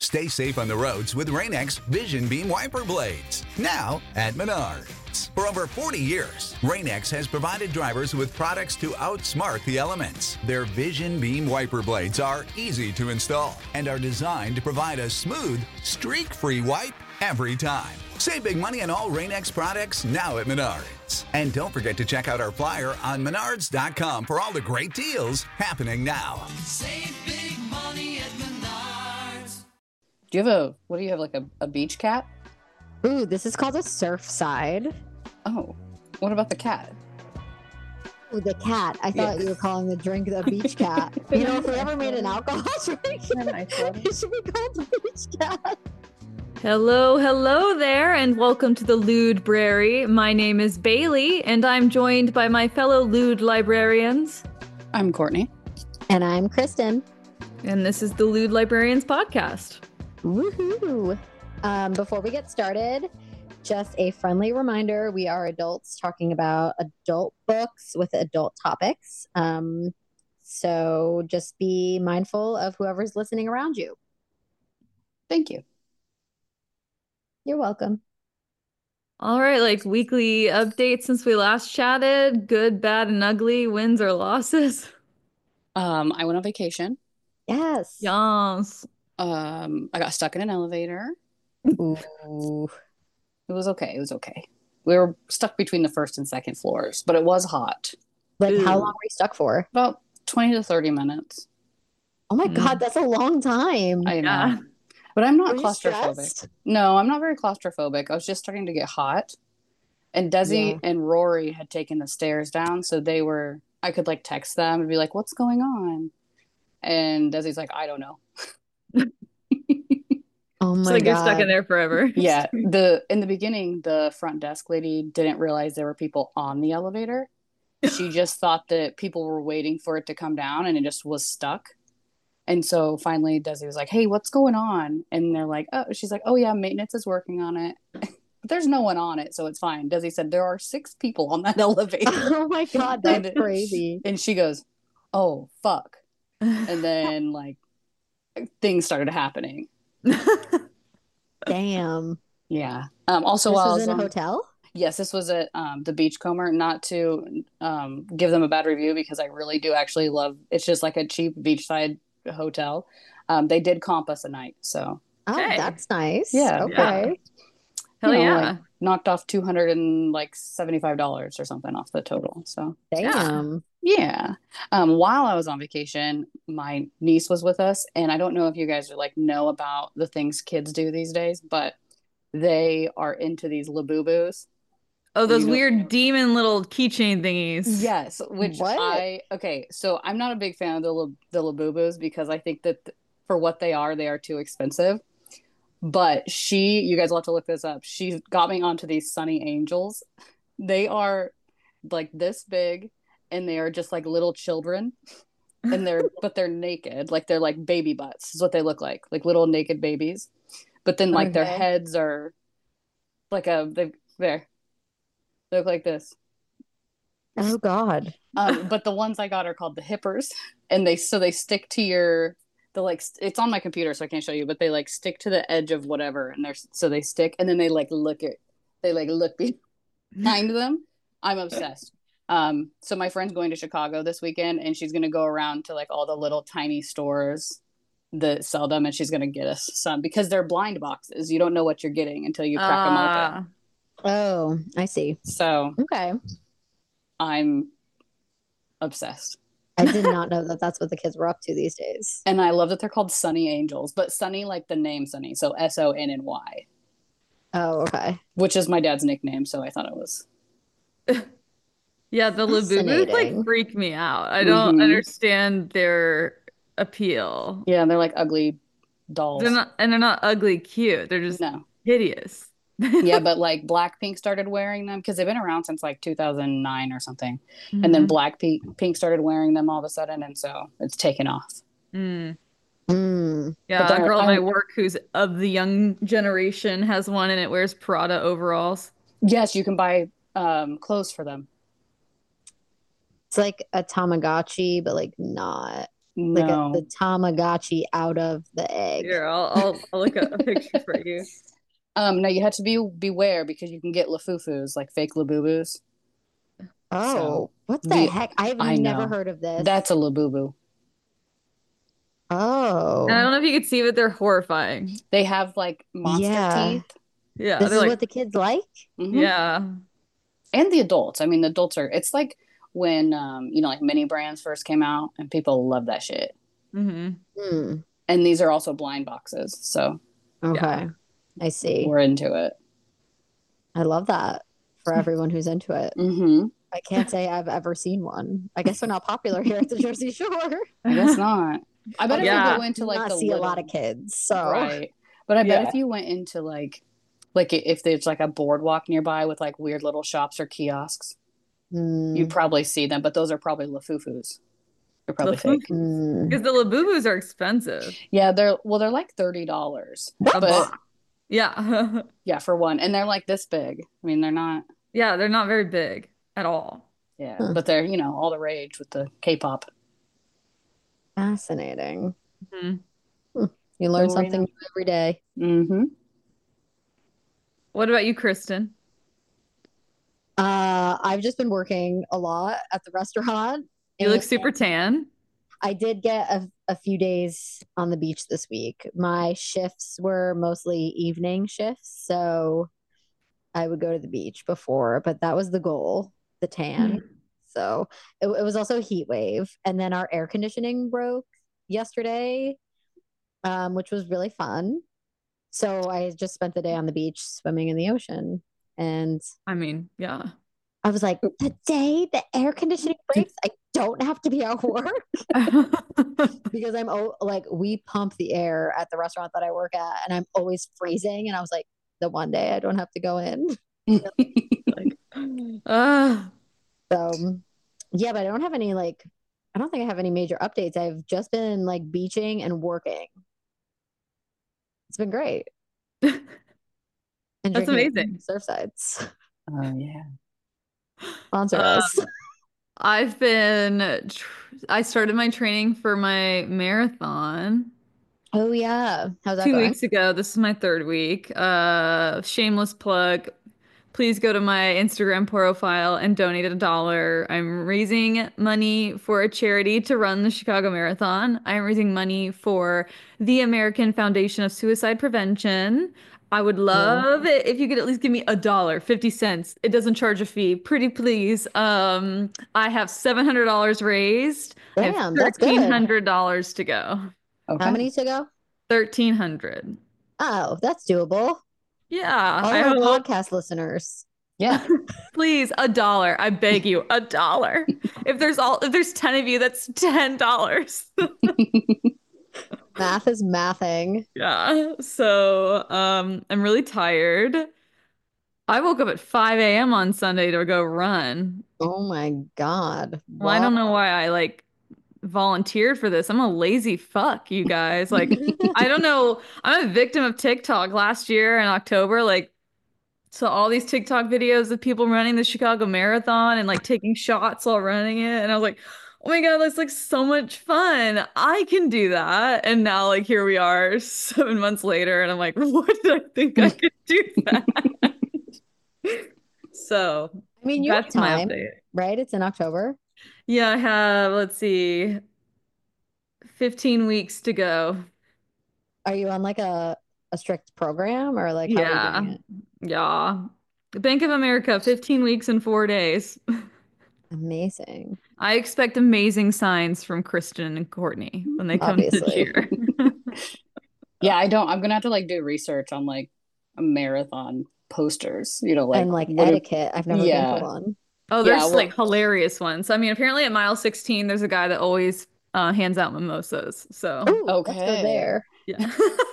Stay safe on the roads with Rain-X Vision Beam Wiper Blades. Now at Menards. For over 40 years, Rain-X has provided drivers with products to outsmart the elements. Their Vision Beam Wiper Blades are easy to install and are designed to provide a smooth, streak-free wipe every time. Save big money on all Rain-X products now at Menards. And don't forget to check out our flyer on menards.com for all the great deals happening now. Save big money at Menards. Do you have like a beach cat? Ooh, this is called a Surfside. Oh, what about the cat? Ooh, the cat. I thought you were calling the drink the beach cat. You know, if we ever made an alcohol drink, it should be called the beach cat. Hello there, and welcome to the Lewd Brary. My name is Bailey, and I'm joined by my fellow Lewd librarians. I'm Courtney. And I'm Kristen. And this is the Lewd Librarians podcast. Woohoo! Before we get started, just a friendly reminder, we are adults talking about adult books with adult topics. So just be mindful of whoever's listening around you. Thank you. You're welcome. All right, like weekly updates since we last chatted. Good, bad, and ugly, wins or losses. I went on vacation. Yes. Yes. I got stuck in an elevator. Ooh. It was okay. We were stuck between the first and second floors, but it was hot. Like, how Ooh. long were you stuck for? About 20 to 30 minutes. Oh my God, that's a long time. I know. Yeah. But I'm not Were you claustrophobic. stressed? No, I'm not very claustrophobic. I was just starting to get hot. And Desi Yeah. and Rory had taken the stairs down, so I could like text them and be like, "What's going on?" And Desi's like, "I don't know." Oh It's my like God. you're stuck in there forever. Yeah, in the beginning, the front desk lady didn't realize there were people on the elevator. She just thought that people were waiting for it to come down, and it just was stuck. And so finally, Desi was like, "Hey, what's going on?" And they're like, "Oh," she's like, "Oh yeah, maintenance is working on it." But there's no one on it, so it's fine. Desi said there are 6 people on that elevator. Oh my God, that's crazy. And she goes, "Oh fuck!" And then like things started happening. Damn. Yeah. Also, This while I was was in a on, hotel? yes, this was at the Beachcomber. Not to give them a bad review because I really do actually love. It's just like a cheap beachside hotel. They did comp us a night, so Oh, Hey. that's nice. Yeah. Okay. Hell you know, yeah. like, knocked off $275 or something off the total. So Damn. yeah. While I was on vacation, my niece was with us, and I don't know if you guys are like know about the things kids do these days, but they are into these Labubus. Oh, those You know- weird demon little keychain thingies. Yes, which What? okay, so I'm not a big fan of the Labubus because I think that for what they are too expensive. But you guys will have to look this up. She got me onto these Sunny Angels. They are like this big, and they are just like little children, and they're naked, like they're like baby butts is what they look like little naked babies. But then like their Okay. heads are like they look like this. Oh God. But the ones I got are called the hippers, and they stick to it's on my computer, so I can't show you, but they like stick to the edge of whatever, and they stick, and then they look behind them. I'm obsessed. So my friend's going to Chicago this weekend, and she's gonna go around to like all the little tiny stores that sell them, and she's gonna get us some because they're blind boxes. You don't know what you're getting until you crack them open. Oh, I see. So Okay. I'm obsessed. I did not know that that's what the kids were up to these days. And I love that they're called Sunny Angels, but Sunny like the name Sunny, so Sonny, Oh, okay. which is my dad's nickname, so I thought it was. Yeah, the Labubus like Fascinating. freak me out. I don't Mhm. understand their appeal. Yeah, they're like ugly dolls. They're not ugly cute. They're just No. hideous. Yeah, but like Blackpink started wearing them because they've been around since like 2009 or something. And then Blackpink started wearing them all of a sudden, and so it's taken off. Mm. Mm. Yeah, But a girl at my work who's of the young generation has one and it wears Prada overalls. Yes, you can buy clothes for them. It's like a Tamagotchi, but like not. Like the No. Tamagotchi out of the egg. Here, I'll look at a picture for you. No, you have to beware because you can get lafufus, like fake labubus. Oh, So what the the heck? I've I never know heard of this. that's a labubu. And I Oh, don't know if you could see, but they're horrifying. They have like monster yeah. teeth. Yeah, This they're is like, what the kids like? yeah. And the adults. I mean, the adults are. It's like when like mini brands first came out, and people love that shit. Hmm. Hmm. And these are also blind boxes, so Okay. I see. we're into it. I love that for everyone who's into it. Mm-hmm. I can't say I've ever seen one. I guess they're not popular here at the Jersey Shore. I guess not. I bet if you Yeah. go into like Not the see a little, lot of kids. So right, but I bet Yeah. if you went into like if there's like a boardwalk nearby with like weird little shops or kiosks, you'd mm, probably see them. But those are probably lafufus. They're probably fake. mm. Because the Labubus are expensive. Yeah, they're like $30, A but box. Yeah. yeah, for one, and they're like this big. I mean, they're not. Yeah, they're not very big at all. Yeah, Huh. but they're all the rage with the K-pop. Fascinating. Mhm. You learn So, something new every day. Mm-hmm. What about you, Kristen? I've just been working a lot at the restaurant, You look and super tan. I did get a few days on the beach this week. My shifts were mostly evening shifts, so I would go to the beach before, but that was the goal, the tan. So it was also a heat wave. And then our air conditioning broke yesterday, which was really fun. So I just spent the day on the beach swimming in the ocean. And I mean, yeah. I was like, the day the air conditioning breaks, I don't have to be at work because like, we pump the air at the restaurant that I work at, and I'm always freezing. And I was like, the one day I don't have to go in. Like, uh, So, yeah, but I don't have any like, I don't think I have any major updates. I've just been like beaching and working. It's been great. And that's drinking amazing. Surfsides. Oh yeah. Sponsor Uh, us. I've been, I started my training for my marathon Oh, yeah. How's that 2 weeks going? ago. This is my third week. Shameless plug. Please go to my Instagram profile and donate $1. I'm raising money for a charity to run the Chicago Marathon. I'm raising money for the American Foundation of Suicide Prevention. I would Yeah. love it if you could at least give me $1, 50 cents. It doesn't charge a fee. Pretty please. I have $700 raised. I have Damn, that's good. $1,300 to go. How Okay. many to go? 1,300. Oh, that's doable. Yeah, All I of our hope. podcast listeners. Yeah. Please, $1. I beg you, $1. If there's 10 of you, that's $10. Math is mathing. Yeah. So, I'm really tired. I woke up at 5 a.m. on Sunday to go run. Oh my God. Well, I don't know why I like volunteered for this. I'm a lazy fuck, you guys. Like, I don't know. I'm a victim of TikTok last year in October. Like, so all these TikTok videos of people running the Chicago Marathon and like taking shots while running it. And I was like, oh my God, that's like so much fun. I can do that. And now like here we are 7 months later, and I'm like, what did I think I could do that? So I mean, you have that's my time, update. right? It's in October. Yeah, I have, let's see, 15 weeks to go. Are you on like a strict program, or like how are you Yeah. doing it? Yeah. Bank of America, 15 weeks and 4 days. Amazing. I expect amazing signs from Kristen and Courtney when they come to Obviously. cheer. Yeah, I don't. I'm gonna have to like do research on like a marathon posters. Like And like what if- etiquette. I've never been Yeah. to one. Oh, there's Yeah, well- like hilarious ones. I mean, apparently at mile 16, there's a guy that always hands out mimosas. So, Ooh, let's go Okay. there. yeah.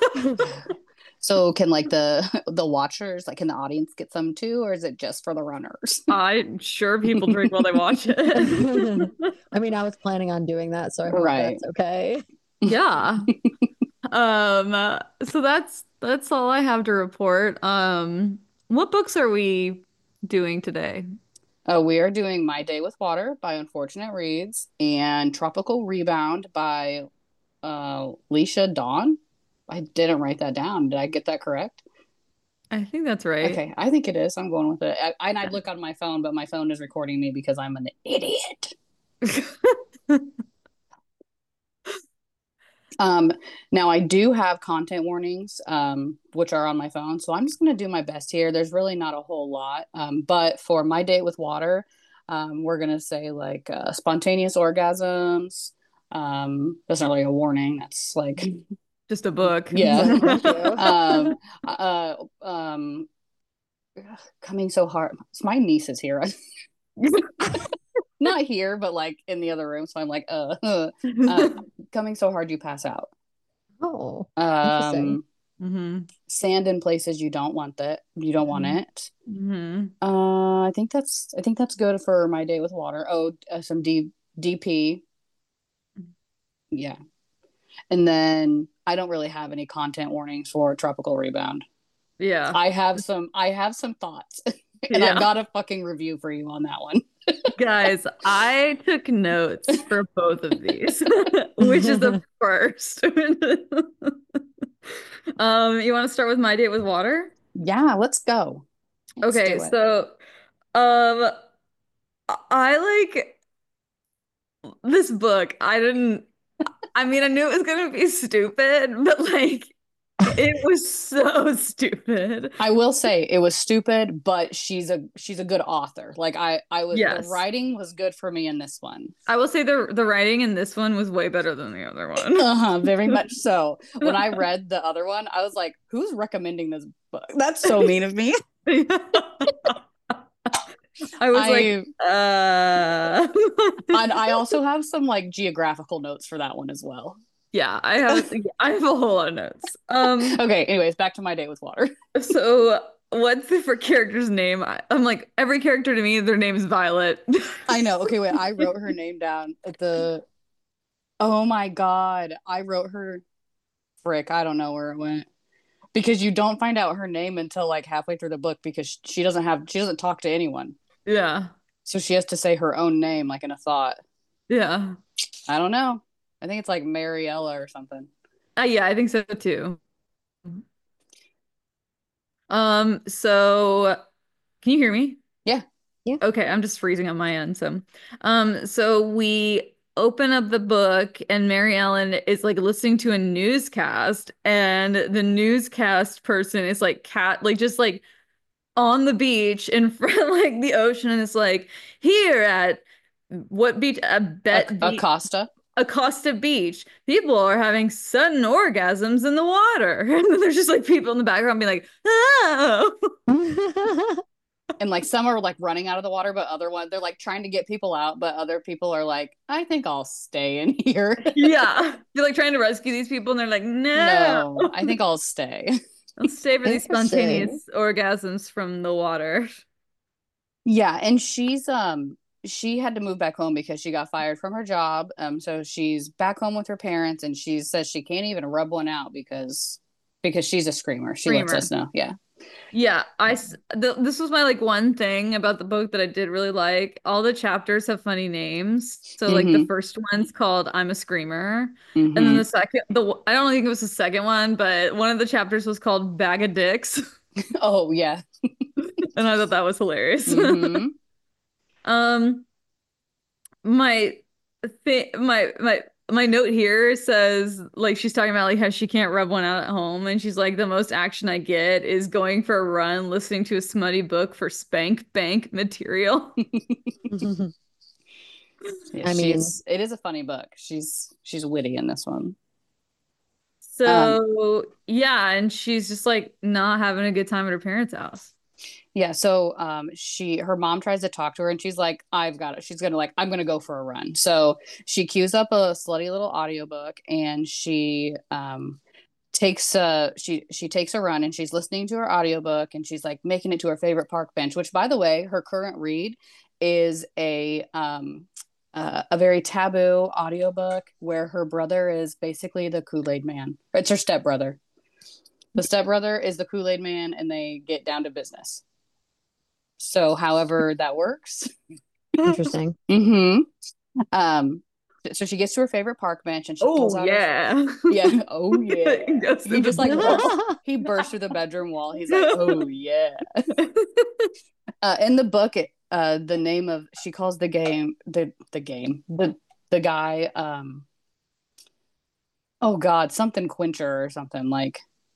So can like the watchers, like can the audience get some too, or is it just for the runners? I'm sure people drink while they watch it. I mean, I was planning on doing that, so I hope Right. that's okay. Yeah. So that's all I have to report. What books are we doing today? We are doing My Day with Water by Unfortunate Reads and Tropical Rebound by Leisha Dawn. I didn't write that down. Did I get that correct? I think that's right. Okay, I think it is. I'm going with it. And I'd look on my phone, but my phone is recording me because I'm an idiot. Now I do have content warnings, which are on my phone, so I'm just going to do my best here. There's really not a whole lot, but for My Date with Water, we're going to say like spontaneous orgasms. That's not really a warning. That's like just a book. Yeah. Coming so hard. My niece is here. Not here, but like in the other room. So I'm like, coming so hard you pass out. Oh, interesting. Sand in places you don't want it. I think that's good for My Day with Water. Some DP. Yeah. And then I don't really have any content warnings for Tropical Rebound. Yeah. I have some thoughts. And I've got a fucking review for you on that one. Guys, I took notes for both of these, which is the first. You want to start with My Date with Water? Yeah, let's go. Okay, so I like this book. I mean, I knew it was gonna be stupid, but like it was so stupid. I will say it was stupid, but she's a good author. Like I was Yes. The writing was good for me in this one. I will say the writing in this one was way better than the other one. Very much so. When I read the other one, I was like, who's recommending this book? That's so mean of me. I was like, And I also have some like geographical notes for that one as well. Yeah, I have a whole lot of notes. Okay, anyways, back to My Day with Water. So what's the for character's name? I'm like, every character to me, their name is Violet. I know. Okay, wait, I wrote her name down at the oh my god. I wrote her frick, I don't know where it went. Because you don't find out her name until like halfway through the book because she doesn't talk to anyone. Yeah. So she has to say her own name like in a thought. Yeah. I don't know. I think it's like Mariella or something. Yeah, I think so too. So can you hear me? Yeah. Yeah. Okay, I'm just freezing on my end. So we open up the book and Mary Ellen is like listening to a newscast and the newscast person is like just like on the beach in front of like the ocean and it's like here at what beach? Acosta Beach. People are having sudden orgasms in the water. And then there's just like people in the background being like, oh. And like some are like running out of the water, but other ones they're like trying to get people out, but other people are like, I think I'll stay in here. Yeah. They're like trying to rescue these people and they're like, no, I think I'll stay. I'll stay for these spontaneous orgasms from the water. Yeah, and she had to move back home because she got fired from her job. So she's back home with her parents and she says she can't even rub one out because she's a screamer. She lets us know. Yeah. Yeah, this was my like one thing about the book that I did really like. All the chapters have funny names. So like the first one's called I'm a Screamer. And then the second I don't think it was the second one, but one of the chapters was called Bag of Dicks. Oh yeah. And I thought that was hilarious. My note here says like she's talking about like how she can't rub one out at home and she's like the most action I get is going for a run listening to a smutty book for spank bank material. Yeah, I mean it is a funny book. She's witty in this one. So yeah, and she's just like not having a good time at her parents' house. Yeah, so her mom tries to talk to her and she's like, I've got it. She's gonna like, I'm gonna go for a run. So she queues up a slutty little audiobook and she takes a run and she's listening to her audiobook and she's like making it to her favorite park bench, which by the way, her current read is a very taboo audiobook where her brother is basically the Kool-Aid man. It's her stepbrother. The stepbrother is the Kool-Aid man and they get down to business. So, however that works. Interesting. Um, so she gets to her favorite park bench and she pulls Oh out her yeah. yeah. Oh yeah. Goes He to just the like bursts. ball. He bursts through the bedroom wall. He's like, oh yeah. In the book, the name of she calls the game the guy. Oh God, something Quencher or something like.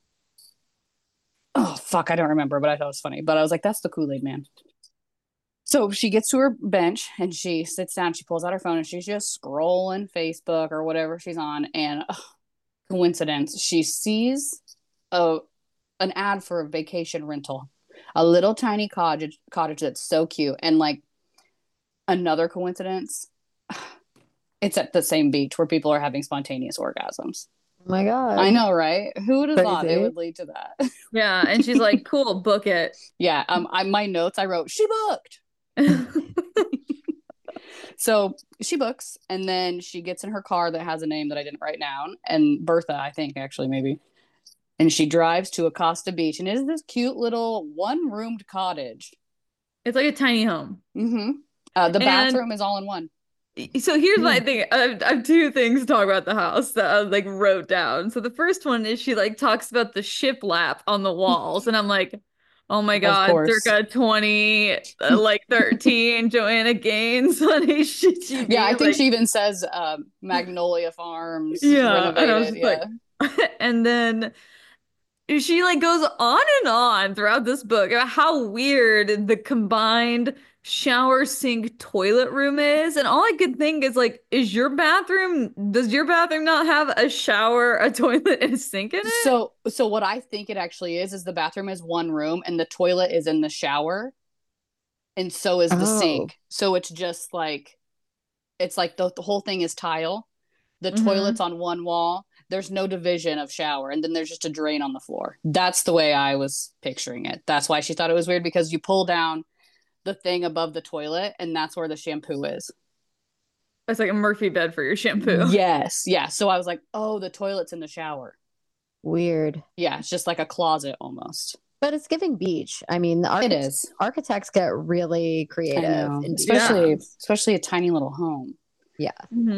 Oh fuck, I don't remember, but I thought it was funny. But I was like, that's the Kool-Aid man. So she gets to her bench and she sits down. She pulls out her phone and she's just scrolling Facebook or whatever she's on. And coincidence, she sees a an ad for a vacation rental, a little tiny cottage that's so cute. And like another coincidence, it's at the same beach where people are having spontaneous orgasms. Oh my God. I know, right? Who would have thought it Crazy. would lead to that? Yeah, and she's like, "Cool, book it." Yeah. My notes I wrote she booked. So she books and then she gets in her car that has a name that I didn't write down and Bertha, I think actually maybe. And she drives to Acosta Beach and it is this cute little one-roomed cottage. It's like a tiny home. The bathroom is all in one. So here's my thing. I have two things to talk about the house that I like wrote down. So the first one is she like talks about the shiplap on the walls, and I'm like, oh my God, course. circa 13, Joanna Gaines on HGTV. Yeah, I think like, she even says Magnolia Farms yeah, and I was renovated. just like, and then she like goes on and on throughout this book about how weird the combined shower sink toilet room is, and all I could think is like, does your bathroom not have a shower, a toilet, and a sink in it? So what I think it actually is the bathroom is one room and the toilet is in the shower and so is the sink. So it's just like it's like the whole thing is tile. The toilet's on one wall. There's no division of shower, and then there's just a drain on the floor. That's the way I was picturing it. That's why she thought it was weird, because you pull down the thing above the toilet, and that's where the shampoo is. It's like a Murphy bed for your shampoo. Yes, yeah. So I was like, oh, the toilet's in the shower. Weird. Yeah, it's just like a closet almost. But it's giving beach. I mean, the It is. architects get really creative, especially a tiny little home. Yeah.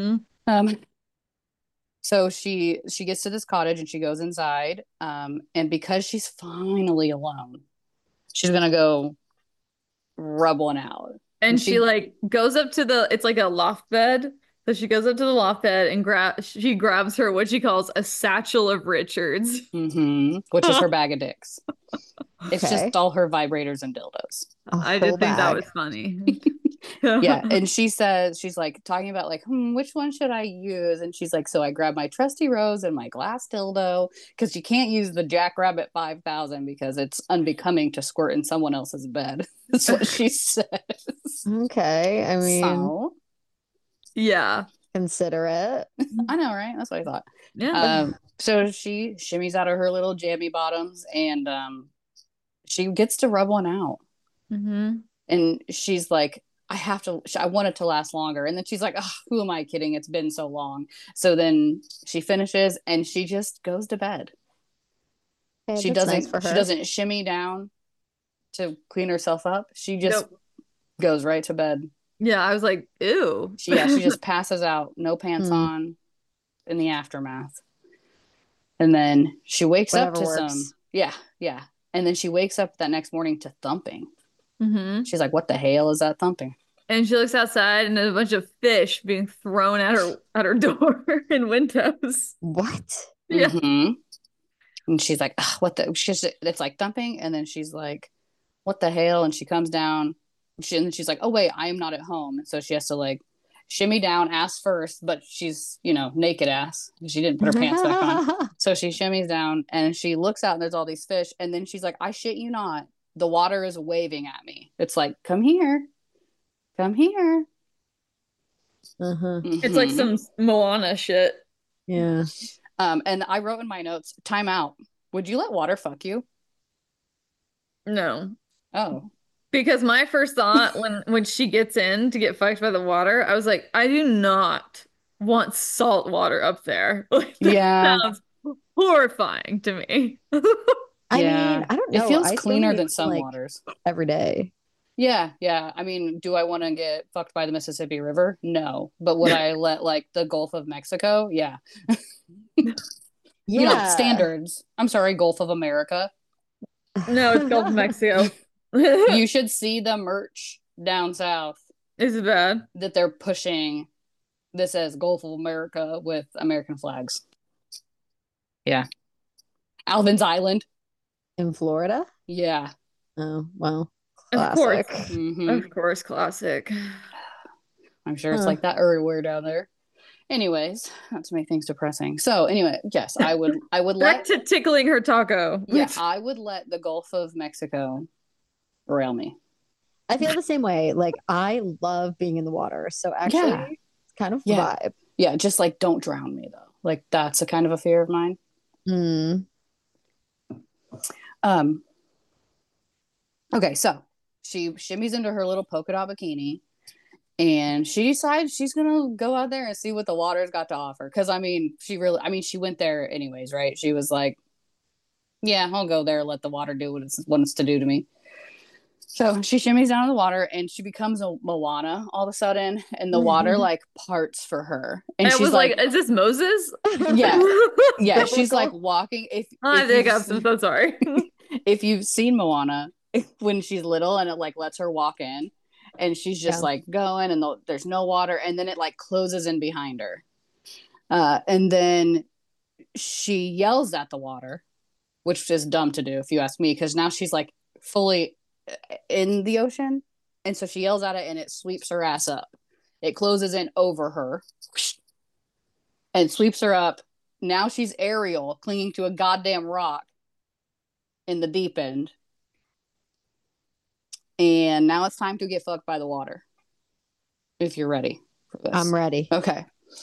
So she gets to this cottage and she goes inside. And because she's finally alone, she's gonna go rub one out. And she like goes up to it's like a loft bed. So she goes up to the loft bed and she grabs her what she calls a satchel of Richards, which is her bag of dicks. It's Okay. just all her vibrators and dildos. I did think that was funny. Yeah, and she says, she's like talking about like, which one should I use? And she's like, so I grabbed my trusty rose and my glass dildo, because you can't use the Jackrabbit 5000 because it's unbecoming to squirt in someone else's bed. That's what she says. Okay. I mean, So, Yeah. consider it. I know, right? That's what I thought. Yeah. So she shimmies out of her little jammy bottoms and she gets to rub one out. And she's like, I want it to last longer. And then she's like, oh, who am I kidding? It's been so long. So then she finishes and she just goes to bed. Okay, She that's doesn't nice for her. she doesn't shimmy down to clean herself up. She just goes right to bed. Yeah, I was like, ew. She just passes out, no pants on in the aftermath. And then she wakes up to some and then she wakes up that next morning to thumping. She's like, what the hell is that thumping? And she looks outside and there's a bunch of fish being thrown at her door and windows. What? Yeah. And she's like, what the? It's like thumping. And then she's like, what the hell? And she comes down. And she's like, oh, wait, I am not at home. So she has to like shimmy down ass first, but she's, naked ass. She didn't put her pants back on. So she shimmies down and she looks out and there's all these fish. And then she's like, I shit you not. The water is waving at me. It's like, come here. Come here. It's like some Moana shit. Yeah. And I wrote in my notes, time out. Would you let water fuck you? No. Oh. Because my first thought when she gets in to get fucked by the water, I was like, I do not want salt water up there. Like, that sounds horrifying to me. I mean, I don't know. It feels I cleaner still than some like waters every day. Yeah, yeah. I mean, do I want to get fucked by the Mississippi River? No. But would I let like the Gulf of Mexico? Yeah. Yeah. Standards. I'm sorry, Gulf of America. No, it's Gulf of Mexico. You should see the merch down south Is it bad? that they're pushing. This says Gulf of America with American flags. Yeah. Alvin's Island. In Florida? Yeah. Oh, well, Of course. classic. Of course, classic. I'm sure it's like that everywhere down there. Anyways, not to make things depressing. So anyway, yes, I would Back let to tickling her taco. yeah, I would let the Gulf of Mexico rail me. I feel the same way. Like, I love being in the water. So actually, Yeah. it's kind of Yeah. vibe. Yeah, just like don't drown me though. Like that's a kind of a fear of mine. Mm. Okay, so she shimmies into her little polka dot bikini and she decides she's gonna go out there and see what the water's got to offer. Cause she went there anyways, right? She was like, yeah, I'll go there, let the water do what it wants to do to me. So she shimmies down in the water and she becomes a Moana all of a sudden, and the water like parts for her. And I she's was like, is this Moses? yeah, yeah. She's like walking. If I'm so sorry. if you've seen Moana when she's little and it like lets her walk in, and she's just like going, and there's no water, and then it like closes in behind her, and then she yells at the water, which is dumb to do if you ask me, because now she's like fully in the ocean, and so she yells at it and it sweeps her ass up. It closes in over her and sweeps her up. Now she's Ariel clinging to a goddamn rock in the deep end, and now it's time to get fucked by the water if you're ready for this. I'm ready. Okay,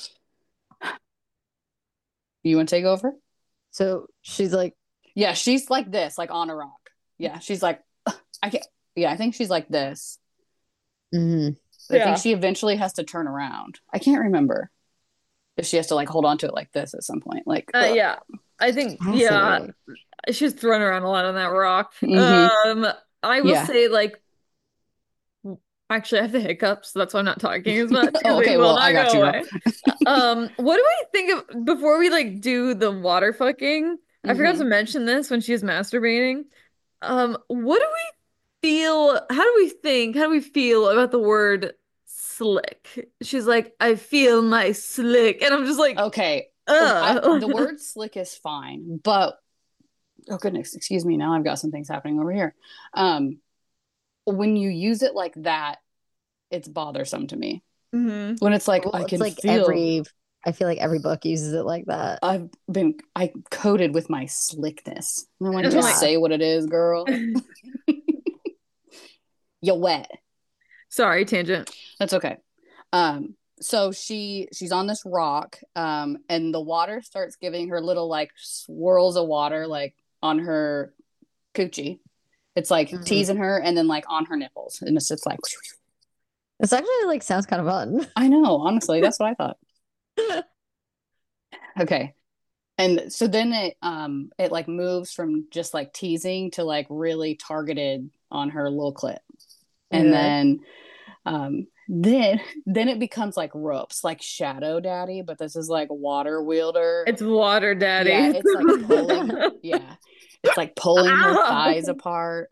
you want to take over? So she's like, yeah, she's like this, like on a rock. Yeah, she's like, I can't. Yeah, I think she's like this. I think she eventually has to turn around. I can't remember if she has to like hold on to it like this at some point. Like, yeah, I think she's thrown around a lot on that rock. I will say like, actually, I have the hiccups, so that's why I'm not talking as much. Okay, well, I got you. What do I think of before we like do the water fucking? I forgot to mention this when she was masturbating. What do we feel? How do we feel about the word slick? She's like, I feel my slick, and I'm just like, okay. The word slick is fine, but oh goodness, excuse me. Now I've got some things happening over here. When you use it like that, it's bothersome to me. When it's like I can feel. I feel like every book uses it like that. I coded with my slickness. I want to just say what it is, girl. You're wet. Sorry, tangent. That's okay. So she's on this rock, and the water starts giving her little like swirls of water like on her coochie. It's like teasing her, and then like on her nipples, and it's just like. It's actually like sounds kind of fun. I know, honestly, that's what I thought. Okay. And so then it like moves from just like teasing to like really targeted on her little clit. And then it becomes like ropes, like Shadow Daddy, but this is like Water Wielder. It's Water Daddy. Yeah, it's like pulling it's like pulling her thighs apart.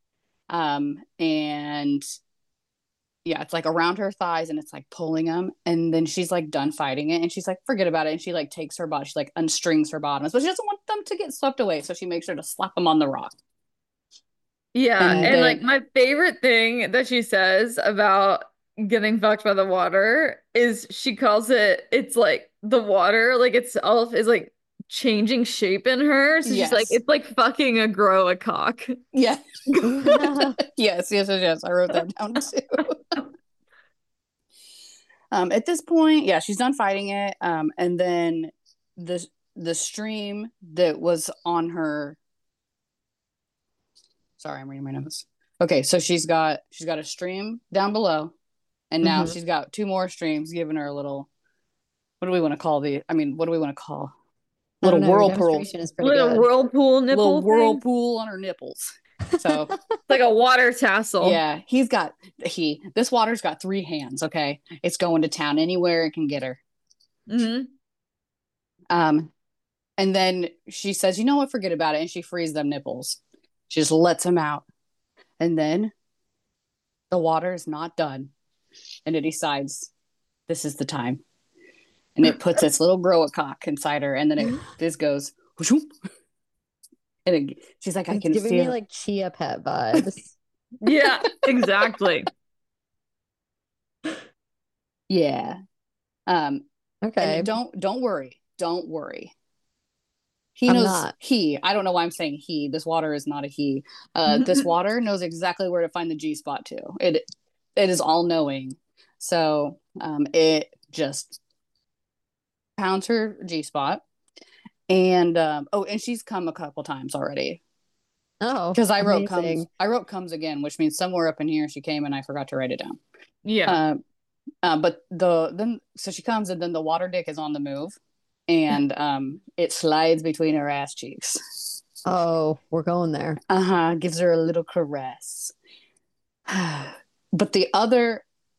And yeah, it's like around her thighs and it's like pulling them. And then she's like done fighting it. And she's like, forget about it. And she like takes her body, she like unstrings her bottoms, but she doesn't want them to get swept away. So she makes sure to slap them on the rock. Yeah. And like my favorite thing that she says about getting fucked by the water is she calls it's like the water, like itself is like changing shape in her. So she's like, it's like fucking a grow a cock. Yeah. Yes. I wrote that down too. At this point, yeah, she's done fighting it. And then the stream that was on her. Sorry, I'm reading my notes. Okay, so she's got a stream down below, and now she's got two more streams giving her a little. What do we want to call little whirlpool? Little whirlpool nipple. Little whirlpool on her nipples. So Like a water tassel. yeah, this water's got 3 hands, okay? It's going to town anywhere it can get her. Hmm. Um, and then she says, you know what, forget about it. And she frees them nipples. She just lets them out. And then the water is not done. And it decides this is the time. And it puts its little grow a cock inside her. And then this goes, whoop, and she's like, I It's can giving feel me like Chia Pet vibes. Yeah, exactly. yeah. Okay. And don't worry. Don't worry. He I'm knows not. I don't know why I'm saying he. This water is not a he. This water knows exactly where to find the G spot too. It is all knowing. So it just pounds her G spot. And and she's come a couple times already. Oh, Because amazing. I wrote comes again, which means somewhere up in here she came and I forgot to write it down. Yeah. But so she comes and then the water dick is on the move, and it slides between her ass cheeks. Oh, we're going there. Gives her a little caress. But the other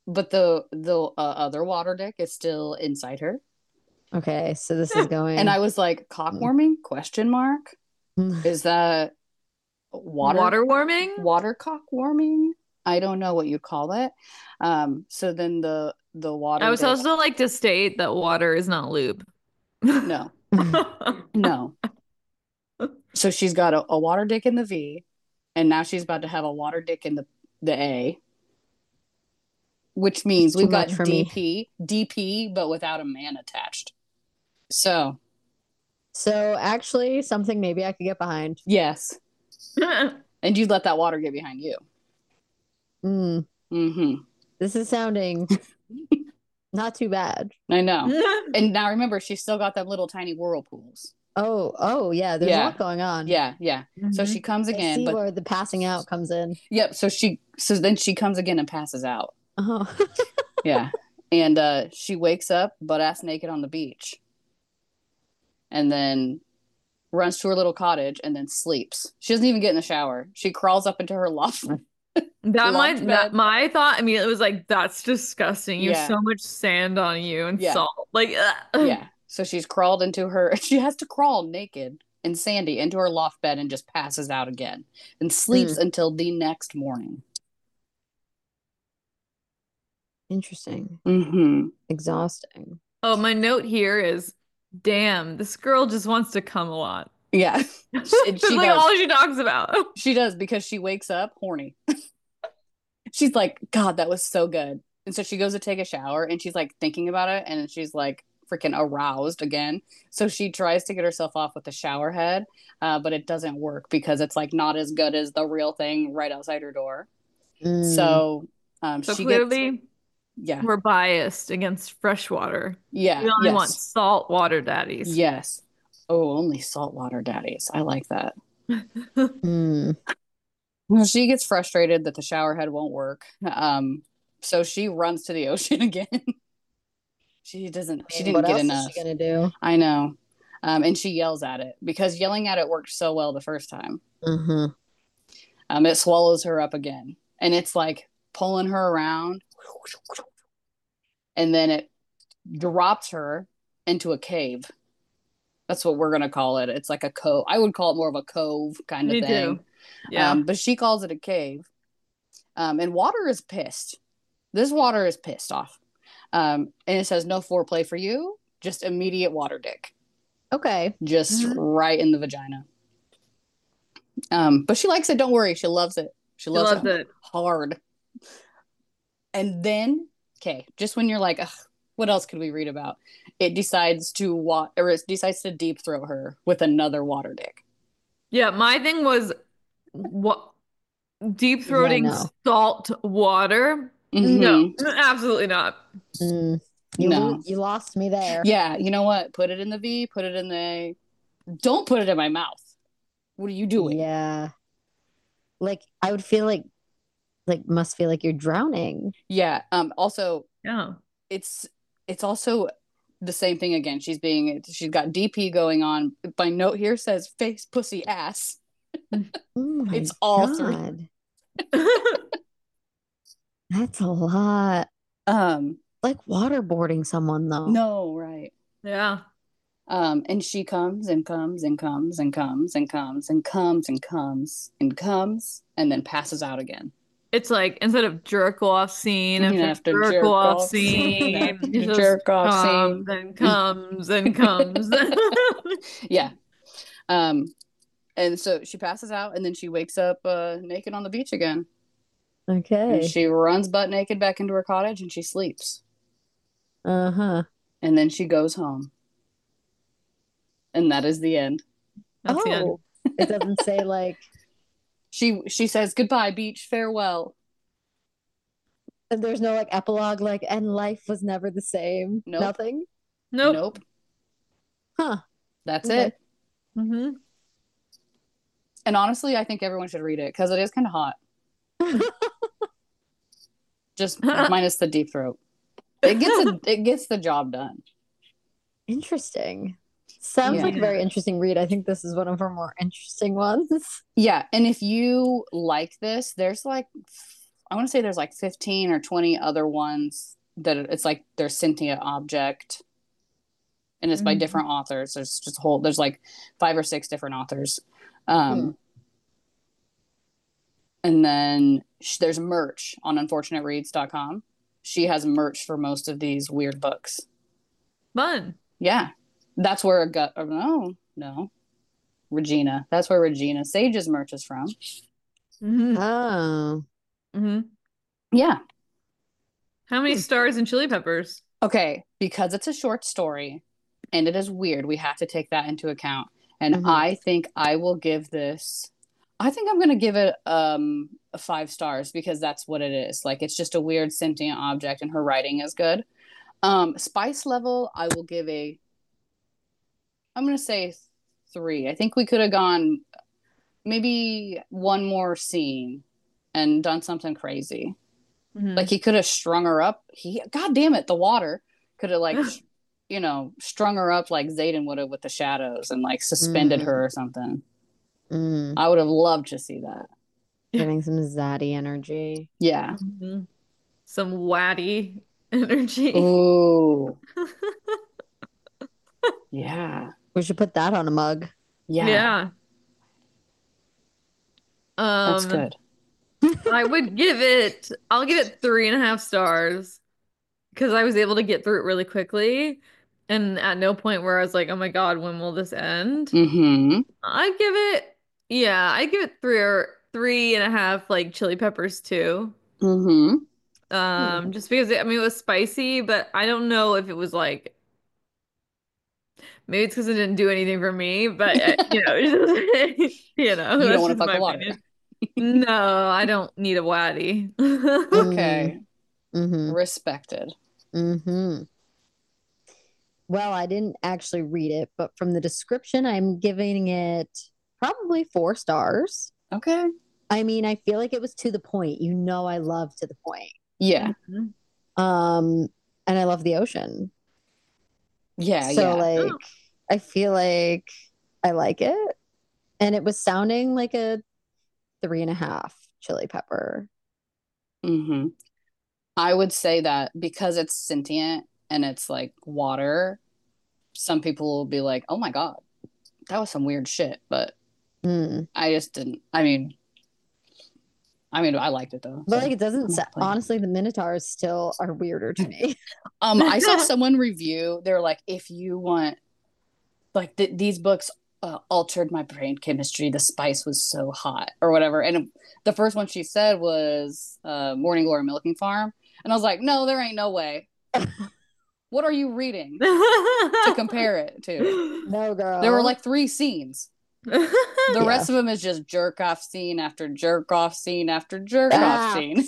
water dick is still inside her. Okay, so this is going. And I was like, cock warming? Question mark. Is that Water warming? Water cock warming? I don't know what you call it. So then the water I was dick, also like to state that water is not lube. no. No. So she's got a water dick in the V, and now she's about to have a water dick in the A, which means It's too we've got much for me. DP, but without a man attached. So So actually, something maybe I could get behind. yes, and you'd let that water get behind you. Mm-hmm. This is sounding not too bad. I know. And now remember, she's still got them little tiny whirlpools. Oh, yeah. There's a lot going on. Yeah. So Mhm. she comes I again, see but where the passing out comes in. yep. So then she comes again and passes out. Oh, Yeah. And she wakes up butt ass naked on the beach, and then runs to her little cottage and then sleeps. She doesn't even get in the shower. She crawls up into her loft. Loft bed. My thought immediately was like, that's disgusting. You have Yeah. so much sand on you and Yeah. salt. Like, Yeah. So she's crawled into her. She has to crawl naked and sandy into her loft bed and just passes out again and sleeps until the next morning. interesting. Mm-hmm. Exhausting. Oh, my note here is, damn, this girl just wants to come a lot. Yeah. That's She like does. all she talks about. She does, because she wakes up horny. She's like, God, that was so good. And so she goes to take a shower and she's like thinking about it, and she's like freaking aroused again. So she tries to get herself off with the shower head, but it doesn't work because it's like not as good as the real thing right outside her door. So So she clearly, yeah. we're biased against freshwater. Yeah. We only Yes. want salt water daddies. Yes. Oh, only saltwater daddies. I like that. Well, she gets frustrated that the shower head won't work. So she runs to the ocean again. She didn't What get else enough. is she gonna do? I know. And she yells at it because yelling at it worked so well the first time. It swallows her up again, and it's like pulling her around, and then it drops her into a cave. That's what we're gonna call it. It's like a cove. I would call it more of a cove kind of Me thing. too. Yeah. But she calls it a cave. And water is pissed. This water is pissed off. And it says no foreplay for you, just immediate water dick. Okay. Just right in the vagina. But she likes it. Don't worry. She loves it. She loves it hard. And then, okay, just when you're like, ugh, what else could we read about? It decides to deep throat her with another water dick. Yeah, my thing was what deep throating no. salt water. Mhm. No, absolutely not. You lost me there. Yeah, you know what? Put it in the V, put it in the A. Don't put it in my mouth. What are you doing? Yeah. Like I would feel like must feel like you're drowning. Yeah. Also, Yeah. it's also the same thing again. She's got DP going on. My note here says face, pussy, ass. Oh my It's all three. God. That's a lot. Like waterboarding someone, though. No, right. Yeah. And she comes and comes and comes and comes and comes and comes and comes and comes and then passes out again. It's like instead of jerk off scene after jerk jerk off off scene scene, after it just jerk off comes scene. and comes and comes. Yeah. And so she passes out and then she wakes up naked on the beach again. And Okay. she runs butt naked back into her cottage and she sleeps. Uh-huh. And then she goes home. And that is the end. That's the end. Oh, it doesn't say like, She says goodbye, beach, farewell. there's no like epilogue, like, and life was never the same. Nope. Nothing. Nope. Huh. That's Okay. it. Mm-hmm. And honestly, I think everyone should read it because it is kind of hot. Just minus the deep throat. It gets the job done. Interesting. Sounds Yeah. like a very interesting read. I think this is one of our more interesting ones. Yeah, and if you like this, there's like I want to say there's like 15 or 20 other ones that it's like their sentient object, and it's by Mhm. different authors. There's just there's like 5 or 6 different authors. And then there's merch on unfortunatereads.com. She has merch for most of these weird books. Fun. Yeah. That's where no. Regina. That's where Regina Sage's merch is from. Mm-hmm. Oh. Mm-hmm. Yeah. How many stars in Chili Peppers? Okay, because it's a short story and it is weird, we have to take that into account. And Mhm. I think I will give this I think I'm going to give it a 5 stars because that's what it is. Like it's just a weird sentient object and her writing is good. Spice level, I will give I'm going to say 3. I think we could have gone maybe one more scene and done something crazy. Mhm. Like he could have strung her up. God damn it, the water could have like, strung her up like Zayden would have with the shadows and like suspended her or something. I would have loved to see that. Getting some zaddy energy. Yeah. Mhm. Some watty energy. Ooh. Yeah. We should put that on a mug. Yeah. Yeah. That's good. I'll give it 3.5 stars because I was able to get through it really quickly. And at no point where I was like, oh my God, when will this end? Mm-hmm. I give it 3.5 like Chili Peppers too. Mm-hmm. Just because it was spicy, but I don't know if it was like maybe it's because it didn't do anything for me, but You don't that's want to just fuck my a water. opinion. No, I don't need a waddy. Okay. Mm-hmm. Respected. Mm-hmm. Well, I didn't actually read it, but from the description, I'm giving it probably 4 stars. Okay. I mean, I feel like it was to the point. I love to the point. Yeah. And I love the ocean. Yeah. So Yeah. like I feel like I like it. And it was sounding like a 3.5 Chili Pepper. Mm-hmm. I would say that because it's sentient and it's like water, some people will be like, oh my God, that was some weird shit. But I just didn't. I mean, I liked it though. But so like it doesn't I'm not complaining. honestly, the Minotaurs still are weirder to me. I saw someone review, they're like, if you want, like these books altered my brain chemistry. The spice was so hot or whatever. And the first one she said was Morning Glory Milking Farm. And I was like, no, there ain't no way. What are you reading to compare it to? No, girl. There were like 3 scenes. The Yeah. rest of them is just jerk off scene after jerk off scene after jerk off scene.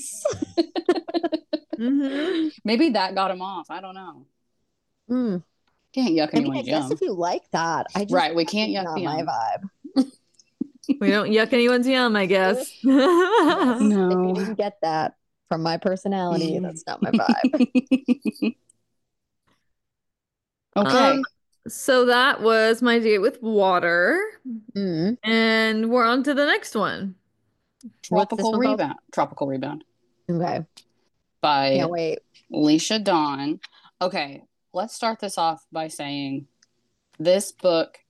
Mhm. Maybe that got him off. I don't know. Can't yuck I mean, I anyone's guess yum. if you like that, Right, we can't yuck not the my yum. vibe. We don't yuck anyone's yum, I guess. If you No. didn't get that from my personality, that's not my vibe. Okay. So that was My Date with Water. Mm. And we're on to the next one. What's this one called? Tropical Rebound Okay. by Can't wait. Alicia Dawn. Okay, let's start this off by saying this book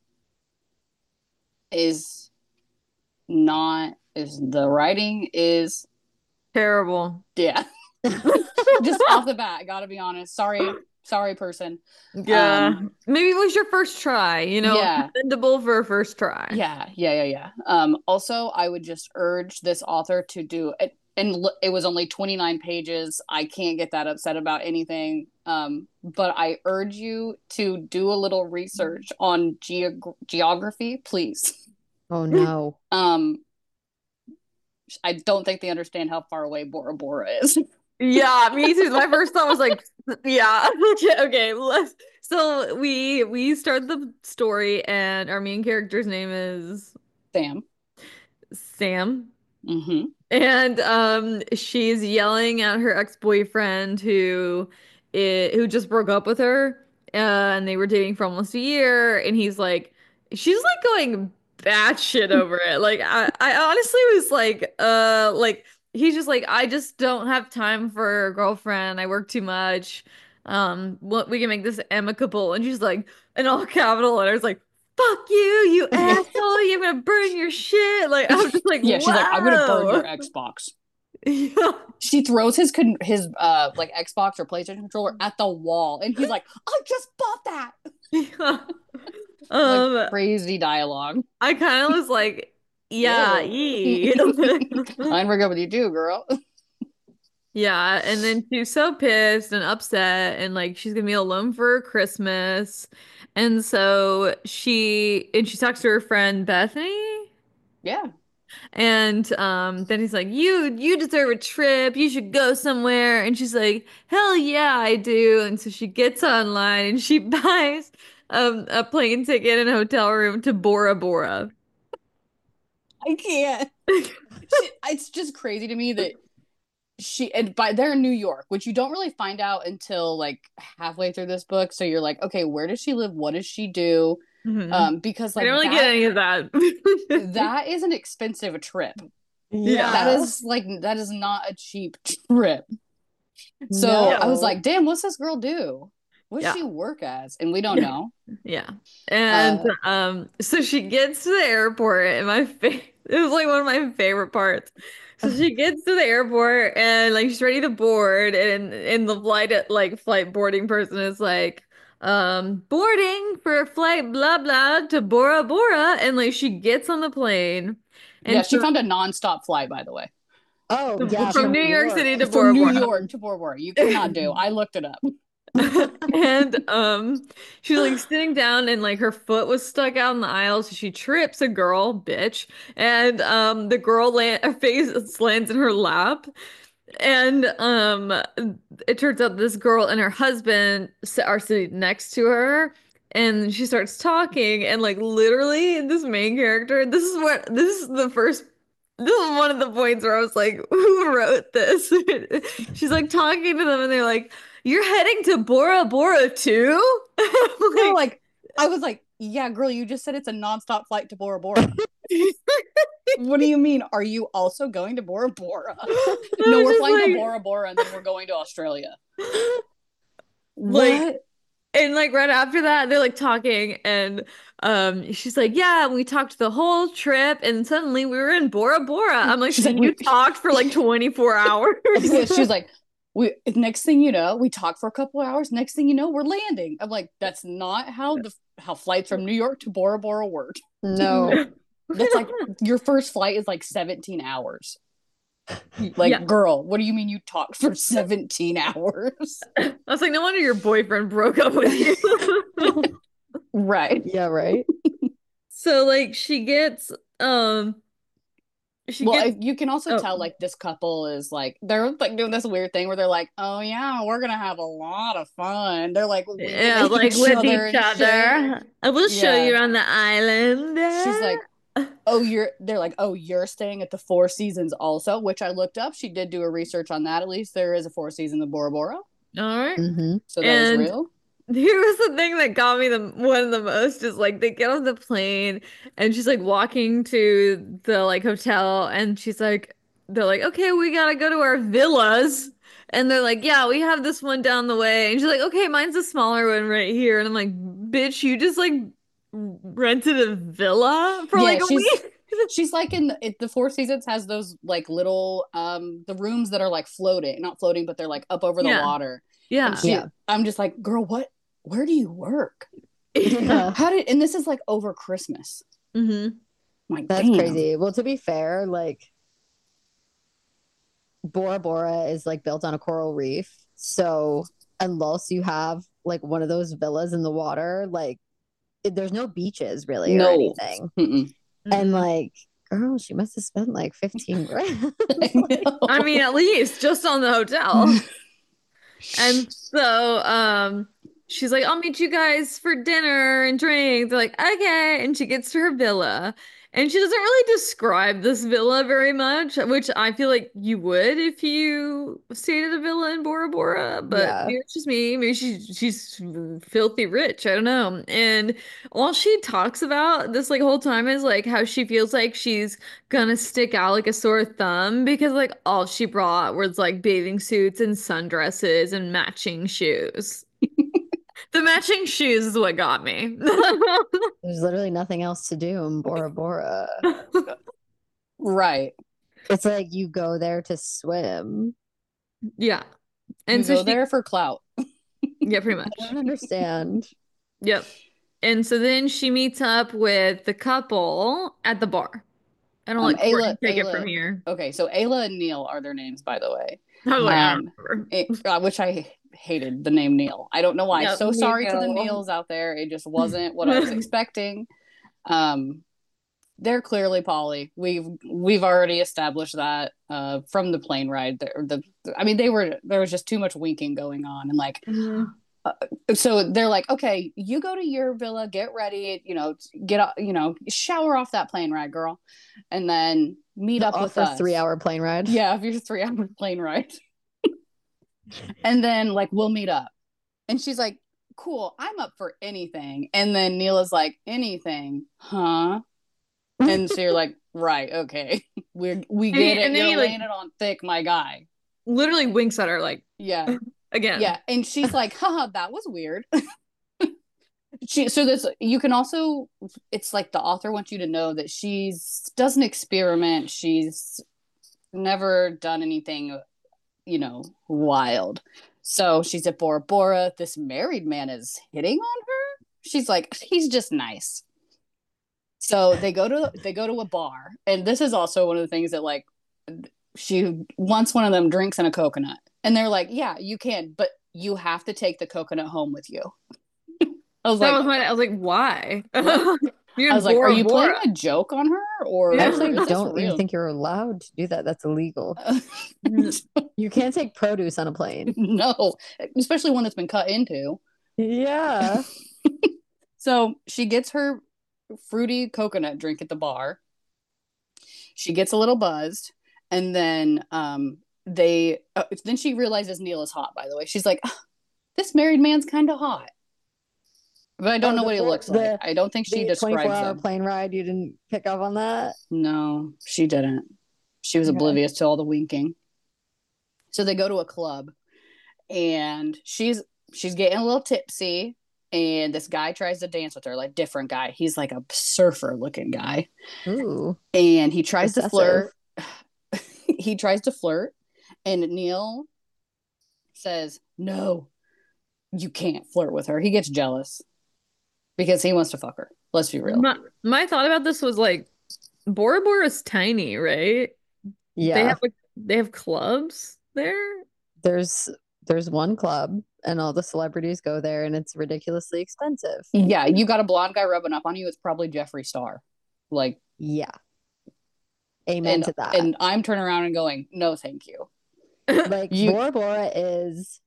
is not is the writing is Terrible. yeah. Just off the bat, gotta be honest. Sorry, person. Yeah. Maybe it was your first try, Yeah. commendable for a first try. Yeah. Also, I would just urge this author to do it. And it was only 29 pages. I can't get that upset about anything. But I urge you to do a little research on geography, please. Oh no. I don't think they understand how far away Bora Bora is. Yeah, me too. My first thought was like, yeah, okay. So we start the story, and our main character's name is Sam. Mm-hmm. And she's yelling at her ex-boyfriend who just broke up with her, and they were dating for almost a year, and she's like going batshit over it. Like I honestly was like he's just like, I just don't have time for a girlfriend. I work too much. What we can make this amicable. And she's like, in all capital letters, like, fuck you, you asshole, you're gonna burn your shit. Like, I'm just like, yeah, she's like, I'm gonna burn your wow. Xbox. Yeah. She throws his like Xbox or PlayStation controller at the wall, and he's like, I just bought that. Yeah. Like, crazy dialogue. I kind of was like, yeah, Ew. I never go with you too, girl. Yeah, and then she's so pissed and upset, and like she's gonna be alone for Christmas. And so she talks to her friend Bethany. Yeah. And then he's like, you deserve a trip. You should go somewhere. And she's like, hell yeah, I do. And so she gets online and she buys a plane ticket and a hotel room to Bora Bora. I can't. It's just crazy to me that they're in New York, which you don't really find out until like halfway through this book. So you're like, okay, where does she live? What does she do? Because like I don't really get any of that. That is an expensive trip. Yeah. That is not a cheap trip. So No. I was like, damn, what's this girl do? What does she work as? And we don't know. Yeah. And so she gets to the airport, and it was like one of my favorite parts. So she gets to the airport and like she's ready to board, and the flight boarding person is like, boarding for flight blah blah to Bora Bora, and like she gets on the plane. And yeah, she found a non-stop flight, by the way. Oh yeah, from New York City to Bora From Bora. New York to Bora Bora. You cannot do. I looked it up. And she's like sitting down, and like her foot was stuck out in the aisle, so she trips a girl, bitch, and the girl her face lands in her lap. And it turns out this girl and her husband are sitting next to her, and she starts talking, and like literally this main character, this is one of the points where I was like, who wrote this? She's like talking to them, and they're like, you're heading to Bora Bora too? I was like, yeah, girl, you just said it's a nonstop flight to Bora Bora. What do you mean? Are you also going to Bora Bora? No, we're flying to Bora Bora, and then we're going to Australia. What? And like right after that, they're like talking, and she's like, yeah, we talked the whole trip, and suddenly we were in Bora Bora. I'm like, you talked for like 24 hours. Yeah, she's like, next thing you know, we talked for a couple of hours. Next thing you know, we're landing. I'm like, that's not how flights from New York to Bora Bora work. No. That's like your first flight is like 17 hours. Like, girl, what do you mean you talked for 17 hours? I was like, no wonder your boyfriend broke up with you. Right. Yeah, right. So like she gets you can also tell like this couple is like, they're like doing this weird thing where they're like, oh yeah, we're gonna have a lot of fun. They're like, with each other. I will show you around the island. She's like, they're like, oh, you're staying at the Four Seasons also, which I looked up. She did do a research on that. At least there is a Four Seasons of Bora Bora. All right. So that was real. Here was the thing that got me the one of the most is like they get off the plane and she's like walking to the like hotel and she's like they're like, okay, we gotta go to our villas. And they're like, yeah, we have this one down the way. And she's like, okay, mine's a smaller one right here. And I'm like, bitch, you just like rented a villa for Yeah, like a week? she's like in the Four Seasons has those like little the rooms that are like floating, not floating, but they're like up over the Yeah. water. Yeah. And I'm just like, girl, where do you work? Yeah. And this is like over Christmas. Mm-hmm. Like, That's damn. crazy. Well, to be fair, like Bora Bora is like built on a coral reef. So unless you have like one of those villas in the water, like there's no beaches really or No. anything. Mm-mm. And like, girl, she must have spent like 15 grand. I know. I mean, at least just on the hotel. And so she's like, I'll meet you guys for dinner and drinks. They're like, okay. And she gets to her villa. And she doesn't really describe this villa very much, which I feel like you would if you stayed at a villa in Bora Bora. But Yeah. maybe it's just me. Maybe she's filthy rich. I don't know. And all she talks about this like whole time is like how she feels like she's gonna stick out like a sore thumb because like all she brought was like bathing suits and sundresses and matching shoes. The matching shoes is what got me. There's literally nothing else to do in Bora Bora. Right. It's like you go there to swim. Yeah. You And so go she, there for clout. yeah, pretty much. I don't understand. Yep. And so then she meets up with the couple at the bar. I don't like Courtney take it from here. Okay, so Ayla and Neil are their names, by the way. I was like, I don't remember. Which I hated the name Neil. I don't know why. Yep, So me sorry to the too. Neils out there. It just wasn't what I was expecting. They're clearly poly. We've already established that from the plane ride. I mean, there was just too much winking going on, and like, so they're like, okay, you go to your villa, get ready, shower off that plane ride, girl, and then meet up with us. 3-hour plane ride. Yeah, if you're 3-hour plane ride. And then like we'll meet up. And she's like, cool, I'm up for anything. And then Neil is like, anything, huh? And so you're like, right, okay. We get it. And then You're he, laying it on thick, my guy. Literally winks at her like Yeah. again. Yeah. And she's like, haha, that was weird. You can also, it's like the author wants you to know that she's doesn't experiment. She's never done anything, wild. So she's at Bora Bora. This married man is hitting on her. She's like, he's just nice. So they go to a bar, and this is also one of the things that like she wants one of them drinks and a coconut, and they're like, yeah, you can, but you have to take the coconut home with you. I was like, why? I was like, are you playing a joke on her, or I actually is this don't real? even think you're allowed to do that. That's illegal. You can't take produce on a plane. No, especially one that's been cut into. Yeah. So she gets her fruity coconut drink at the bar. She gets a little buzzed, and then then she realizes Neil is hot. By the way, she's like, this married man's kind of hot, but I don't know what he looks like. I don't think she describes 24-hour him. plane ride. You didn't pick up on that? No, she didn't. She was oblivious to all the winking. So they go to a club, and she's getting a little tipsy. And this guy tries to dance with her, like different guy. He's like a surfer looking guy. Ooh. And he tries to Excessive. flirt. He tries to flirt. And Neil says, no, you can't flirt with her. He gets jealous because he wants to fuck her. Let's be real. My thought about this was like Bora Bora is tiny, right? Yeah. They have clubs there. There's one club, and all the celebrities go there, and it's ridiculously expensive. Yeah, you got a blonde guy rubbing up on you. It's probably Jeffree Star. Like, yeah. Amen to that. And I'm turning around and going, no, thank you. Like Bora Bora is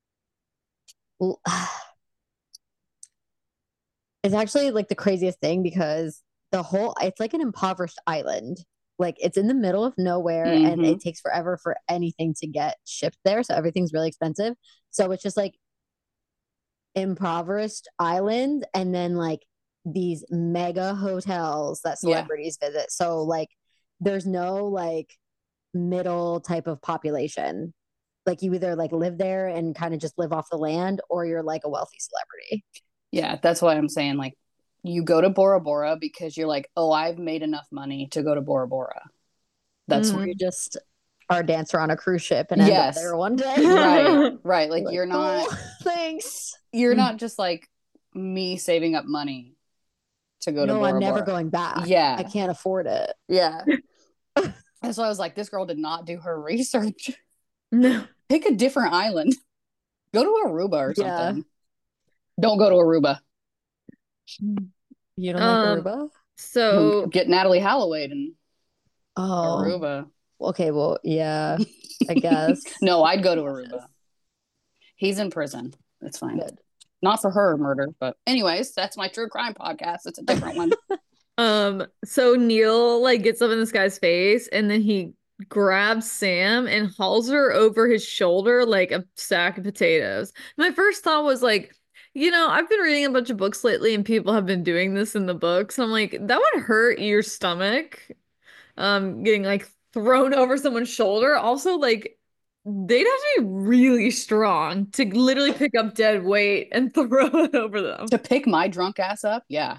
it's actually like the craziest thing because it's like an impoverished island. Like it's in the middle of nowhere and it takes forever for anything to get shipped there. So everything's really expensive. So it's just like impoverished islands and then like these mega hotels that Yeah. celebrities visit. So like there's no like middle type of population. Like you either like live there and kind of just live off the land, or you're like a wealthy celebrity. Yeah, that's why I'm saying like you go to Bora Bora because you're like, oh, I've made enough money to go to Bora Bora. That's Mm. Or you just are a dancer on a cruise ship and end up Yes. there one day. right. Like you're not "Cool, thanks. you're not just like me saving up money to go to No, Bora I'm never Bora. going back. Yeah. I can't afford it. Yeah. And so I was like, this girl did not do her research. No. Pick a different island. Go to Aruba or Yeah. something. Don't go to Aruba. You don't like Um, Aruba? So Get Natalie Holloway in Oh, Aruba. okay. Well, yeah, I guess. No, I'd go to Aruba. He's in prison. It's fine. Good. Not for her murder, but anyways, that's my true crime podcast. It's a different one. so Neil like gets up in this guy's face and then he grabs Sam and hauls her over his shoulder like a sack of potatoes. My first thought was like, I've been reading a bunch of books lately and people have been doing this in the books. I'm like, that would hurt your stomach. Getting like thrown over someone's shoulder. Also, like they'd have to be really strong to literally pick up dead weight and throw it over them. To pick my drunk ass up, yeah.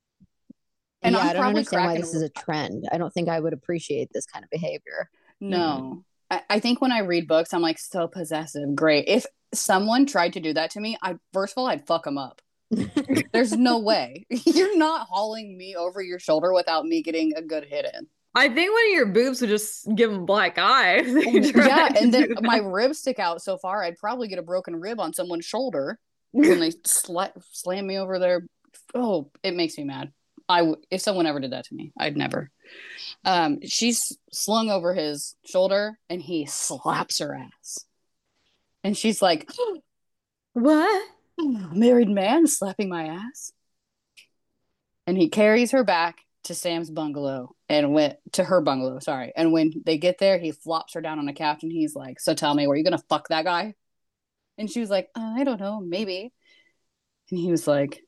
And Yeah, I'm I don't probably understand why cracking this is a trend. I don't think I would appreciate this kind of behavior. No. I think when I read books, I'm like so possessive. Great. If someone tried to do that to me, first of all, I'd fuck them up. There's no way. You're not hauling me over your shoulder without me getting a good hit in. I think one of your boobs would just give them black eye. if they tried Yeah, to and then do that. my ribs stick out so far, I'd probably get a broken rib on someone's shoulder when they slam me over there. Oh, it makes me mad. If someone ever did that to me, I'd never. She's slung over his shoulder and he slaps her ass. And she's like, What? married man slapping my ass. And he carries her back to Sam's bungalow and went to her bungalow, sorry. And when they get there, he flops her down on the couch and he's like, so tell me, were you gonna fuck that guy? And she was like, I don't know, maybe. And he was like,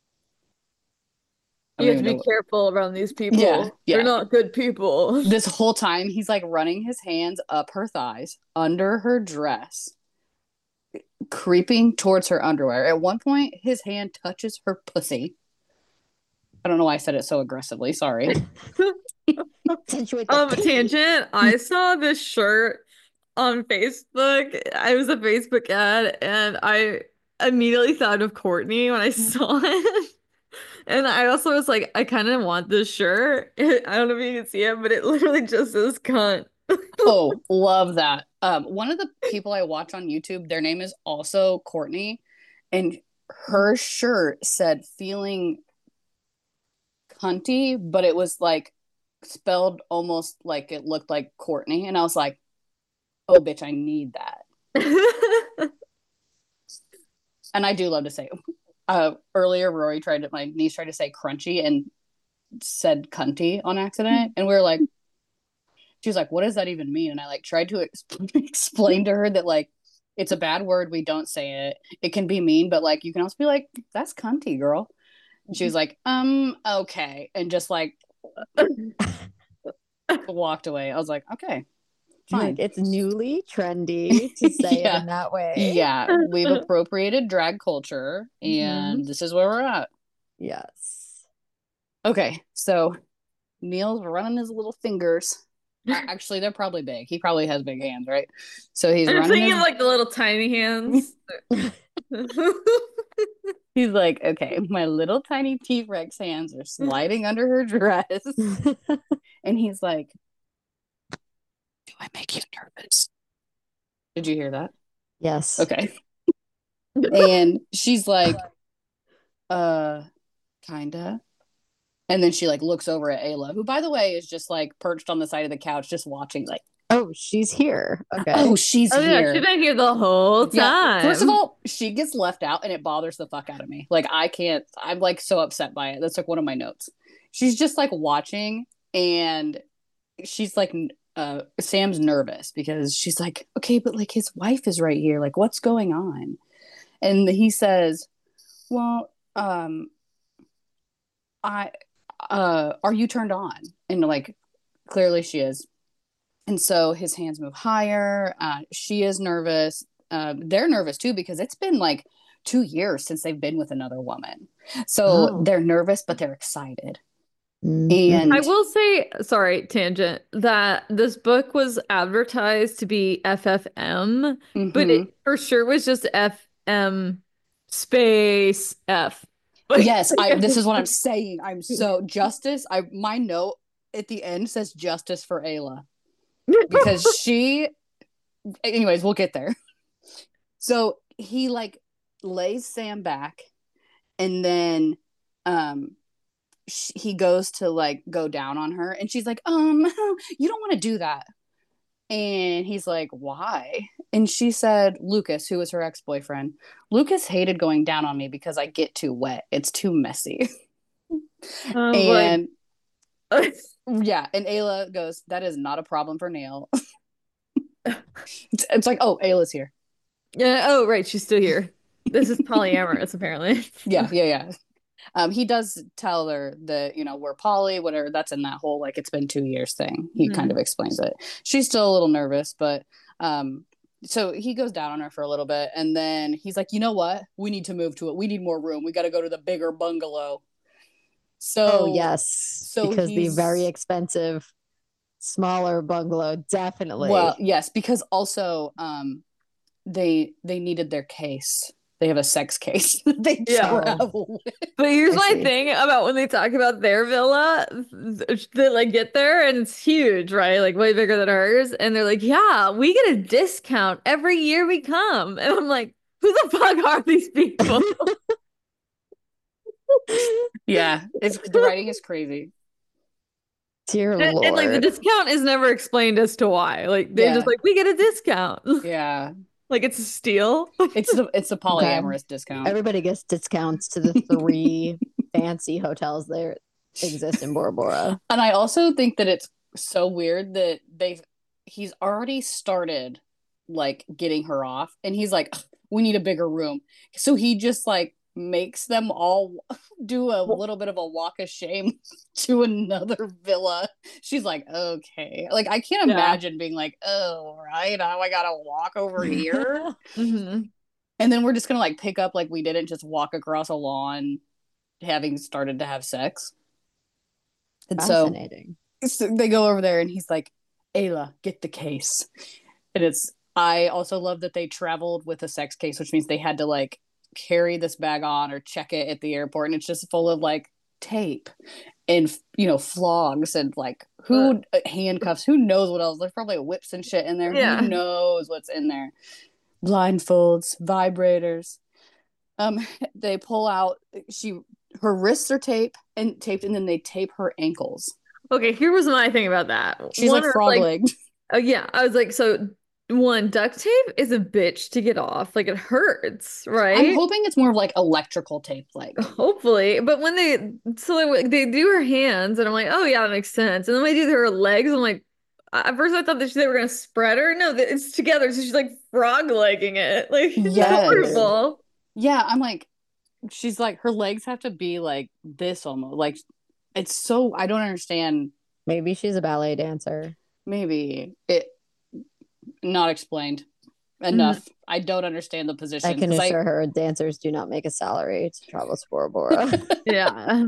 I You don't have to even be know. careful around these people. Yeah. They're not good people. This whole time he's like running his hands up her thighs, under her dress, creeping towards her underwear. At one point, his hand touches her pussy. I don't know why I said it so aggressively. Sorry. Accentuate the Tangent. I saw this shirt on Facebook. It was a Facebook ad, and I immediately thought of Courtney when I saw it. And I also was like, I kind of want this shirt. I don't know if you can see it, but it literally just says cunt. Oh, love that. One of the people I watch on YouTube, their name is also Courtney, and her shirt said feeling cunty, but it was like spelled almost like it looked like Courtney. And I was like, oh, bitch, I need that. And I do love to say, earlier, my niece tried to say crunchy and said cunty on accident. And we were like, she was like, what does that even mean? And I like tried to explain to her that like, it's a bad word. We don't say it. It can be mean, but like, you can also be like, that's cunty, girl. And she was like, okay. And just like walked away. I was like, okay, fine. Like, it's newly trendy to say it in that way. Yeah, we've appropriated drag culture, and this is where we're at. Yes. Okay, so Neil's running his little fingers. Actually, they're probably big. He probably has big hands, right? So he's I'm running thinking his... like the little tiny hands. He's like, okay, my little tiny T-Rex hands are sliding under her dress. And he's like, do I make you nervous? Did you hear that? Yes. Okay. And she's like, kinda. And then she like looks over at Ayla, who by the way is just like perched on the side of the couch, just watching like, oh, she's here. Okay. oh, she's Yeah, here. she's been here the whole time. Yeah. First of all, she gets left out and it bothers the fuck out of me. Like I'm like so upset by it. That's like one of my notes. She's just like watching and she's like, Sam's nervous because she's like, okay, but like his wife is right here. Like, what's going on? And he says, well, I are you turned on? And like clearly she is. And so his hands move higher. She is nervous. They're nervous too because it's been like 2 years since they've been with another woman. So Oh. they're nervous, but they're excited. Mhm. And I will say, sorry, tangent, that this book was advertised to be FFM, but Mhm. it for sure was just FM space F. Like, Yes, this is what I'm saying. I'm so justice. My note at the end says justice for Ayla because she anyways, we'll get there. So he like lays Sam back and then he goes to like go down on her and she's like, you don't want to do that. And he's like, why? And she said, Lucas, who was her ex-boyfriend, Lucas hated going down on me because I get too wet. It's too messy. And like, yeah, and Ayla goes, that is not a problem for Neil. It's like, oh, Ayla's here. yeah, oh, right, she's still here. This is polyamorous, apparently. Yeah. He does tell her that, we're poly, whatever. That's in that whole, like, it's been 2 years thing. He kind of explains it. She's still a little nervous, but so he goes down on her for a little bit. And then he's like, you know what? We need to move to it. We need more room. We got to go to the bigger bungalow. So, yes. so because the very expensive, smaller bungalow, definitely. Well, yes, because also they needed their case. They have a sex case that they travel with. But here's my thing about when they talk about their villa, they like get there and it's huge, right? Like way bigger than ours. And they're like, yeah, we get a discount every year we come. And I'm like, who the fuck are these people? Yeah, the writing is crazy. Dear Lord. And like the discount is never explained as to why. Like they're just like, we get a discount. Yeah. Like it's a steal. It's the polyamorous discount. Everybody gets discounts to the 3 fancy hotels there exist in Bora Bora. And I also think that it's so weird that he's already started like getting her off and he's like, we need a bigger room. So he just like makes them all do a little bit of a walk of shame to another villa. She's like, okay. Like, I can't imagine being like, oh, right, now I gotta walk over here. And then we're just gonna like pick up like we didn't just walk across a lawn having started to have sex. And fascinating. So they go over there and he's like, Ayla, get the case. And I also love that they traveled with a sex case, which means they had to like carry this bag on or check it at the airport, and it's just full of like tape and flogs and like handcuffs, who knows what else. There's probably whips and shit in there. Who knows what's in there. Blindfolds, vibrators. They pull out her wrists are taped and then they tape her ankles. Okay, here was my thing about that. She's like frog-legged. Oh yeah, I was like, so one, duct tape is a bitch to get off. Like it hurts, right? I'm hoping it's more of like electrical tape, like hopefully. But when they do her hands, and I'm like, oh yeah, that makes sense. And then they do her legs, I'm like, at first I thought that they were gonna spread her. No, it's together, so she's like frog legging it. Like yes. Horrible. Yeah, I'm like, she's like, her legs have to be like this almost. Like it's so, I don't understand. Maybe she's a ballet dancer. Maybe it. Not explained enough. I don't understand the position. I can assure her dancers do not make a salary to travel to Bora Bora. Yeah.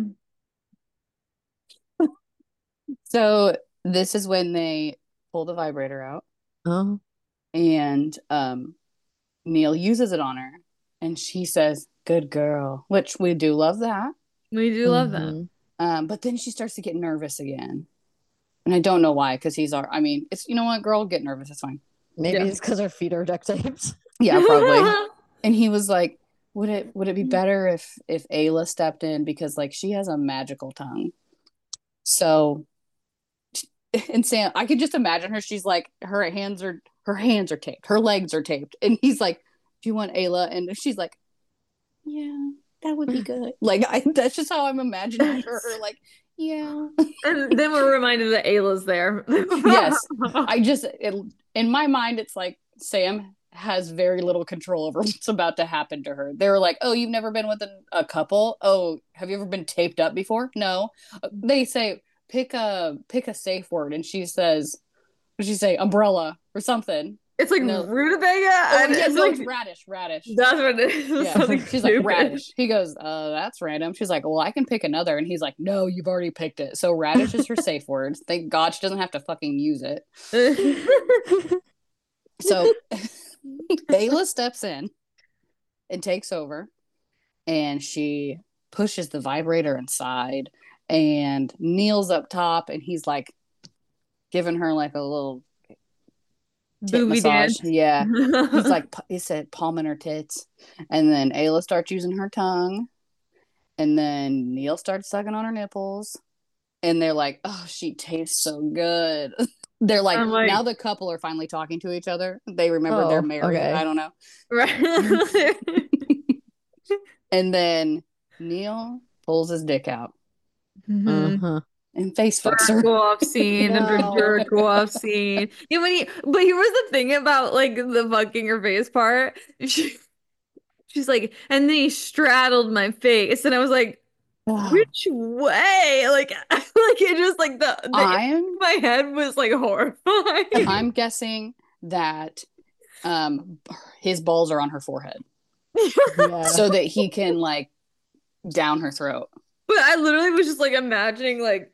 So this is when they pull the vibrator out. Oh. And Neil uses it on her and she says, good girl, which we do love that. We do love that. But then she starts to get nervous again. And I don't know why, because it's, you know what, girl, get nervous. It's fine. Maybe it's because her feet are duct taped. Yeah, probably. And he was like, would it be better if Ayla stepped in, because like she has a magical tongue. So, and Sam, I could just imagine her. She's like, her hands are taped, her legs are taped, and he's like, do you want Ayla? And she's like, yeah, that would be good. Like that's just how I'm imagining her. Like, yeah. And then we're reminded that Ayla's there. Yes. In my mind, it's like Sam has very little control over what's about to happen to her. They were like, "Oh, you've never been with a couple? Oh, have you ever been taped up before?" No. They say pick a safe word, and she says, "What did she say? Umbrella or something?" It's like No. rutabaga. Oh and yeah, it's no, like, it's radish. that's what it is. Yeah, Something she's stupid. like radish. He goes, that's random. She's like, well, I can pick another, and he's like, no, you've already picked it. So radish is her safe word. Thank God she doesn't have to fucking use it. So Ayla steps in and takes over, and she pushes the vibrator inside and kneels up top, and he's like giving her like a little tit Booby massage. dance. Yeah. He's like, he said, palming her tits. And then Ayla starts using her tongue. And then Neil starts sucking on her nipples. And they're like, oh, she tastes so good. They're like, I'm like- now the couple are finally talking to each other. They remember they're married. okay. I don't know. Right. And then Neil pulls his dick out Mhm. Uh-huh. and face fucks her. Jerk off scene after No. jerk off scene. Yeah, but here was the thing about like the fucking her face part. She's like, and then he straddled my face, and I was like, which way? Like, like it just like the my head was like horrifying. I'm guessing that his balls are on her forehead Yeah. so that he can like down her throat. But I literally was just like imagining like,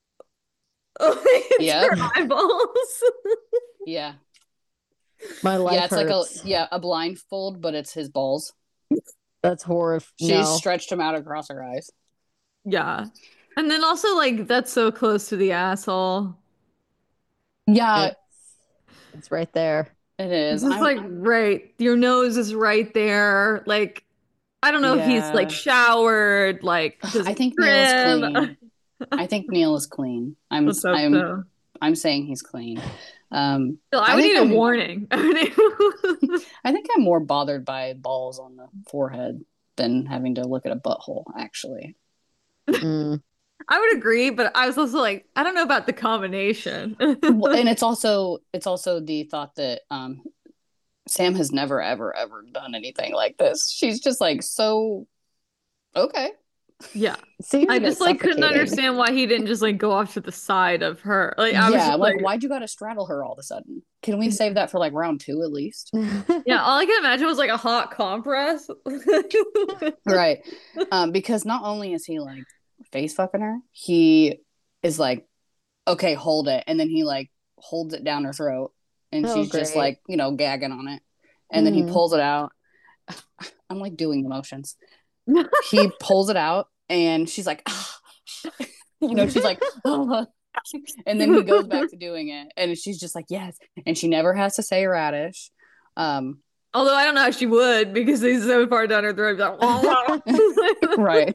it's Yep. her eyeballs. Yeah. My life Yeah, it's hurts. like a blindfold, but it's his balls. That's horrible. She stretched him out across her eyes. Yeah. And then also like that's so close to the asshole. Yeah, It's right there. it is. It's just like right, your nose is right there. Like I don't know if he's like Yeah. showered, like I think Neil is clean. I think Neil is clean. Let's hope so. I'm saying he's clean. Still, I I would think need a I'm- warning. I think I'm more bothered by balls on the forehead than having to look at a butthole, actually. Mm. I would agree, but I was also like, I don't know about the combination. Well, and it's also the thought that Sam has never ever done anything like this. She's just like, so okay. Yeah. Seems a I bit just like couldn't suffocating. understand why he didn't just like go off to the side of her. Like I was Yeah, just like like, why'd you gotta straddle her all of a sudden? Can we save that for like round 2 at least? yeah, all I can imagine was like a hot compress. Right. Because not only is he like face fucking her, he is like, okay, hold it. And then he like holds it down her throat and Oh, she's just great. like, gagging on it. And then he Mhm. pulls it out. I'm like doing the motions. He pulls it out and she's like, she's like, "Ah." And then he goes back to doing it. And she's just like, yes. And she never has to say radish. Although I don't know how she would because he's so far down her throat. Right.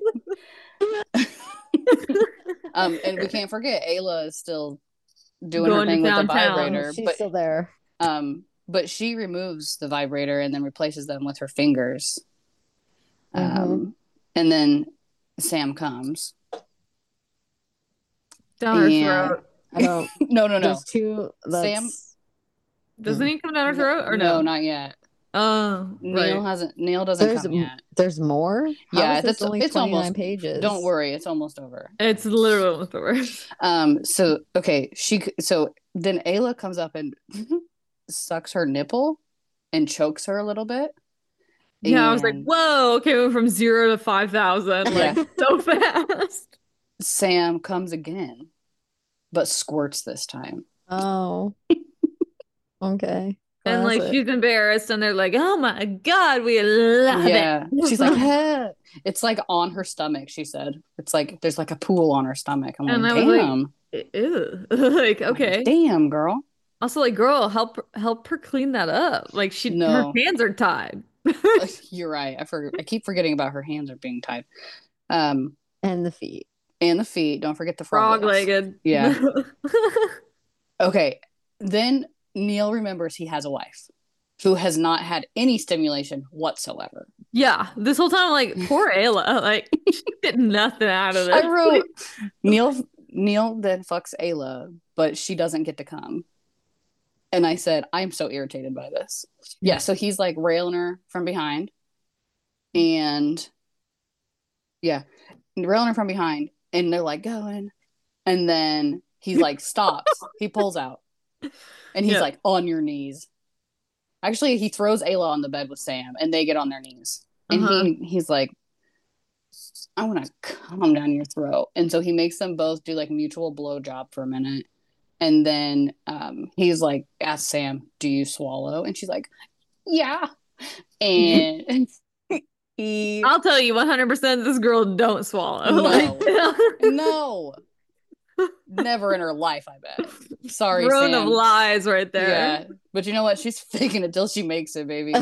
And we can't forget Ayla is still doing her Going to thing with the downtown. vibrator, She's still there. but she removes the vibrator and then replaces them with her fingers. Mhm. And then Sam comes. Down her Yeah. throat. I don't. No. There's two. Sam- That's, Doesn't he come down her throat or No, no? not yet. Oh, Neil right. doesn't there's come yet. there's more. How Yeah, is this that's only it's 29 almost pages. Don't worry, it's almost over. It's literally the worst. So okay, so then Ayla comes up and sucks her nipple and chokes her a little bit. Yeah, I was like, And whoa, okay, we went from 0 to 5,000 like Yeah. so fast. Sam comes again, but squirts this time. Oh. Okay. And like Classic. she's embarrassed, and they're like, "Oh my God, we love Yeah, it." she's like, "Huh." It's like on her stomach. She said, "It's like there's like a pool on her stomach." I'm And like, I was like, "Damn, ew. Like, okay. damn, girl." Also, like, girl, help her clean that up. Like, her No. hands are tied. You're right. I keep forgetting about her hands are being tied. And And the feet. the feet. Don't forget the frog legs. Frog-legged. Yeah. Okay. Then Neil remembers he has a wife who has not had any stimulation whatsoever. Yeah. This whole time, I'm like, poor Ayla. Like, she get nothing out of this. I wrote Neil then fucks Ayla, but she doesn't get to come. And I said, I'm so irritated by this. Yeah, so he's like railing her from behind. And yeah, railing her from behind. And they're like going. And then he like stops. He pulls out. And he's Yeah. like, on your knees. Actually, he throws Ayla on the bed with Sam and they get on their knees. And he's like, I want to come down your throat. And so he makes them both do like mutual blowjob for a minute. And then he's like, ask Sam, do you swallow? And she's like, yeah. And I'll tell you 100% this girl don't swallow. No. Like, no. Never in her life, I bet. Sorry, throne Sam. of lies right there. Yeah. But you know what? She's faking it till she makes it, baby.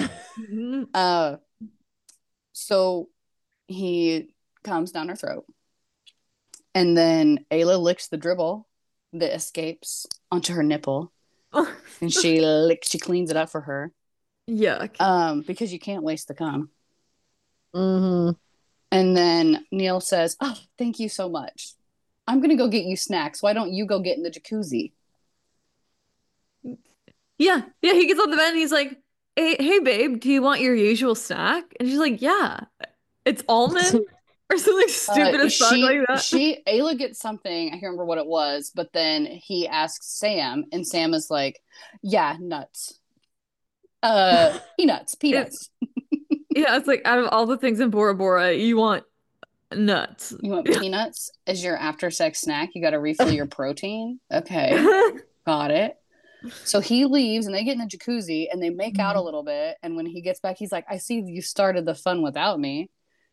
So he comes down her throat. And then Ayla licks the dribble that escapes onto her nipple. And she cleans it up for her. Yuck. Because you can't waste the cum. Mm-hmm. And then Neil says, oh, thank you so much. I'm going to go get you snacks. Why don't you go get in the jacuzzi? Yeah. He gets on the bed and he's like, hey, babe, do you want your usual snack? And she's like, yeah. It's almond or something stupid as fuck like that. Ayla gets something. I can't remember what it was. But then he asks Sam. And Sam is like, yeah, nuts. Peanuts. Yeah, it's like out of all the things in Bora Bora, you want nuts. You want peanuts as your after sex snack? You got to refill your protein? Okay. Got it. So he leaves and they get in the jacuzzi and they make out a little bit. And when he gets back, he's like, I see you started the fun without me.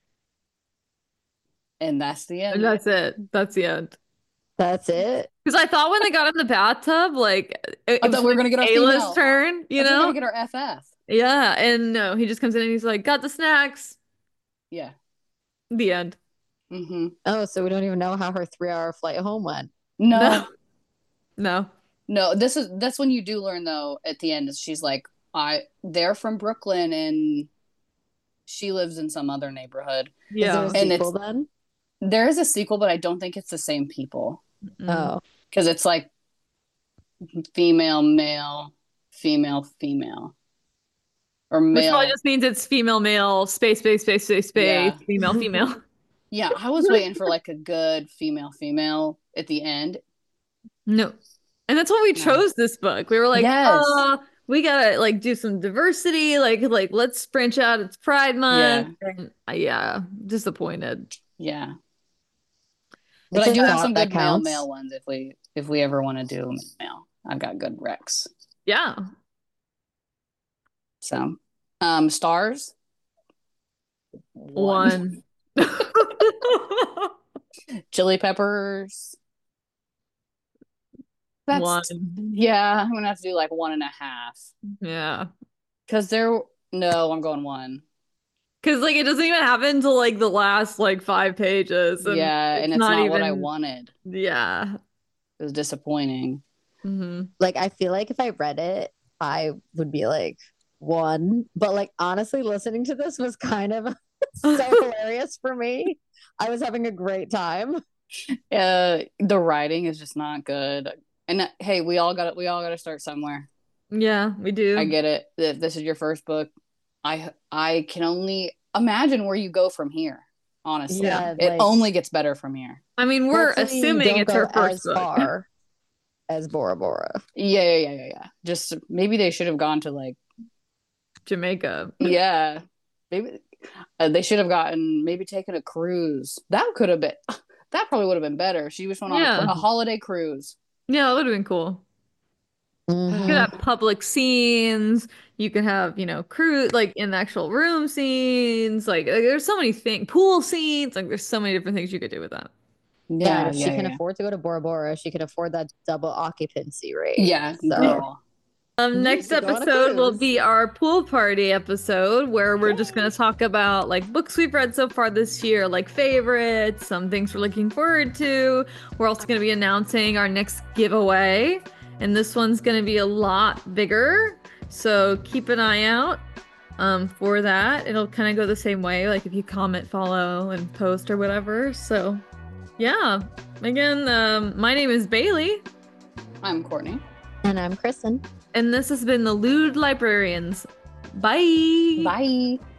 And that's the end. And that's it. That's the end. That's it. Because I thought when they got in the bathtub, like it I thought we were going to get our Ayla's female. turn, you I thought we were know? going to get our FF. Yeah, and no, he just comes in and he's like, got the snacks. Yeah. The end. Mm-hmm. Oh, so we don't even know how her 3-hour flight home went. No. That's when you do learn though at the end is she's like, they're from Brooklyn and she lives in some other neighborhood. Yeah. Is there a sequel then? There is a sequel, but I don't think it's the same people. Oh. Because it's like female, male, female, female. Or male. Which probably just means it's female, male, space, Yeah. female, female. Yeah, I was waiting for like a good female at the end. No. And that's why we chose this book. We were like, Yes. we gotta like do some diversity, like let's branch out. It's Pride Month. Yeah. And, disappointed. Yeah. But I do have some good male ones if we ever want to do male. I've got good recs. Yeah. So, stars. 1. Chili Peppers. That's 1. Yeah, I'm gonna have to do like 1.5. Yeah. Because I'm going 1. Because like it doesn't even happen until like the last like 5 pages. And and it's not what I wanted. Yeah. It was disappointing. Mm-hmm. Like I feel like if I read it, I would be like 1. But like honestly, listening to this was kind of so hilarious for me. I was having a great time. The writing is just not good. And hey, we all got to start somewhere. Yeah, we do. I get it. If this is your first book, I can only imagine where you go from here. Honestly, it only gets better from here. I mean, we're assuming it's her first book. Far as Bora Bora. Yeah. Just maybe they should have gone to like Jamaica. Yeah, maybe they should have taken a cruise. That probably would have been better. She just went on a holiday cruise. Yeah, that would have been cool. Mm-hmm. You could have public scenes. You could have, cruise, like in the actual room scenes. Like there's so many things. Pool scenes. Like there's so many different things you could do with that. Yeah, if she can afford to go to Bora Bora, she can afford that double occupancy rate. Yeah. So. Next episode will be our pool party episode where we're just going to talk about like books we've read so far this year, like favorites, some things we're looking forward to. We're also going to be announcing our next giveaway, and this one's going to be a lot bigger. So keep an eye out for that. It'll kind of go the same way, like if you comment, follow, and post or whatever. So yeah, again, my name is Bailey. I'm Courtney. And And I'm Kristen. And this has been the Lewd Librarians. Bye. Bye.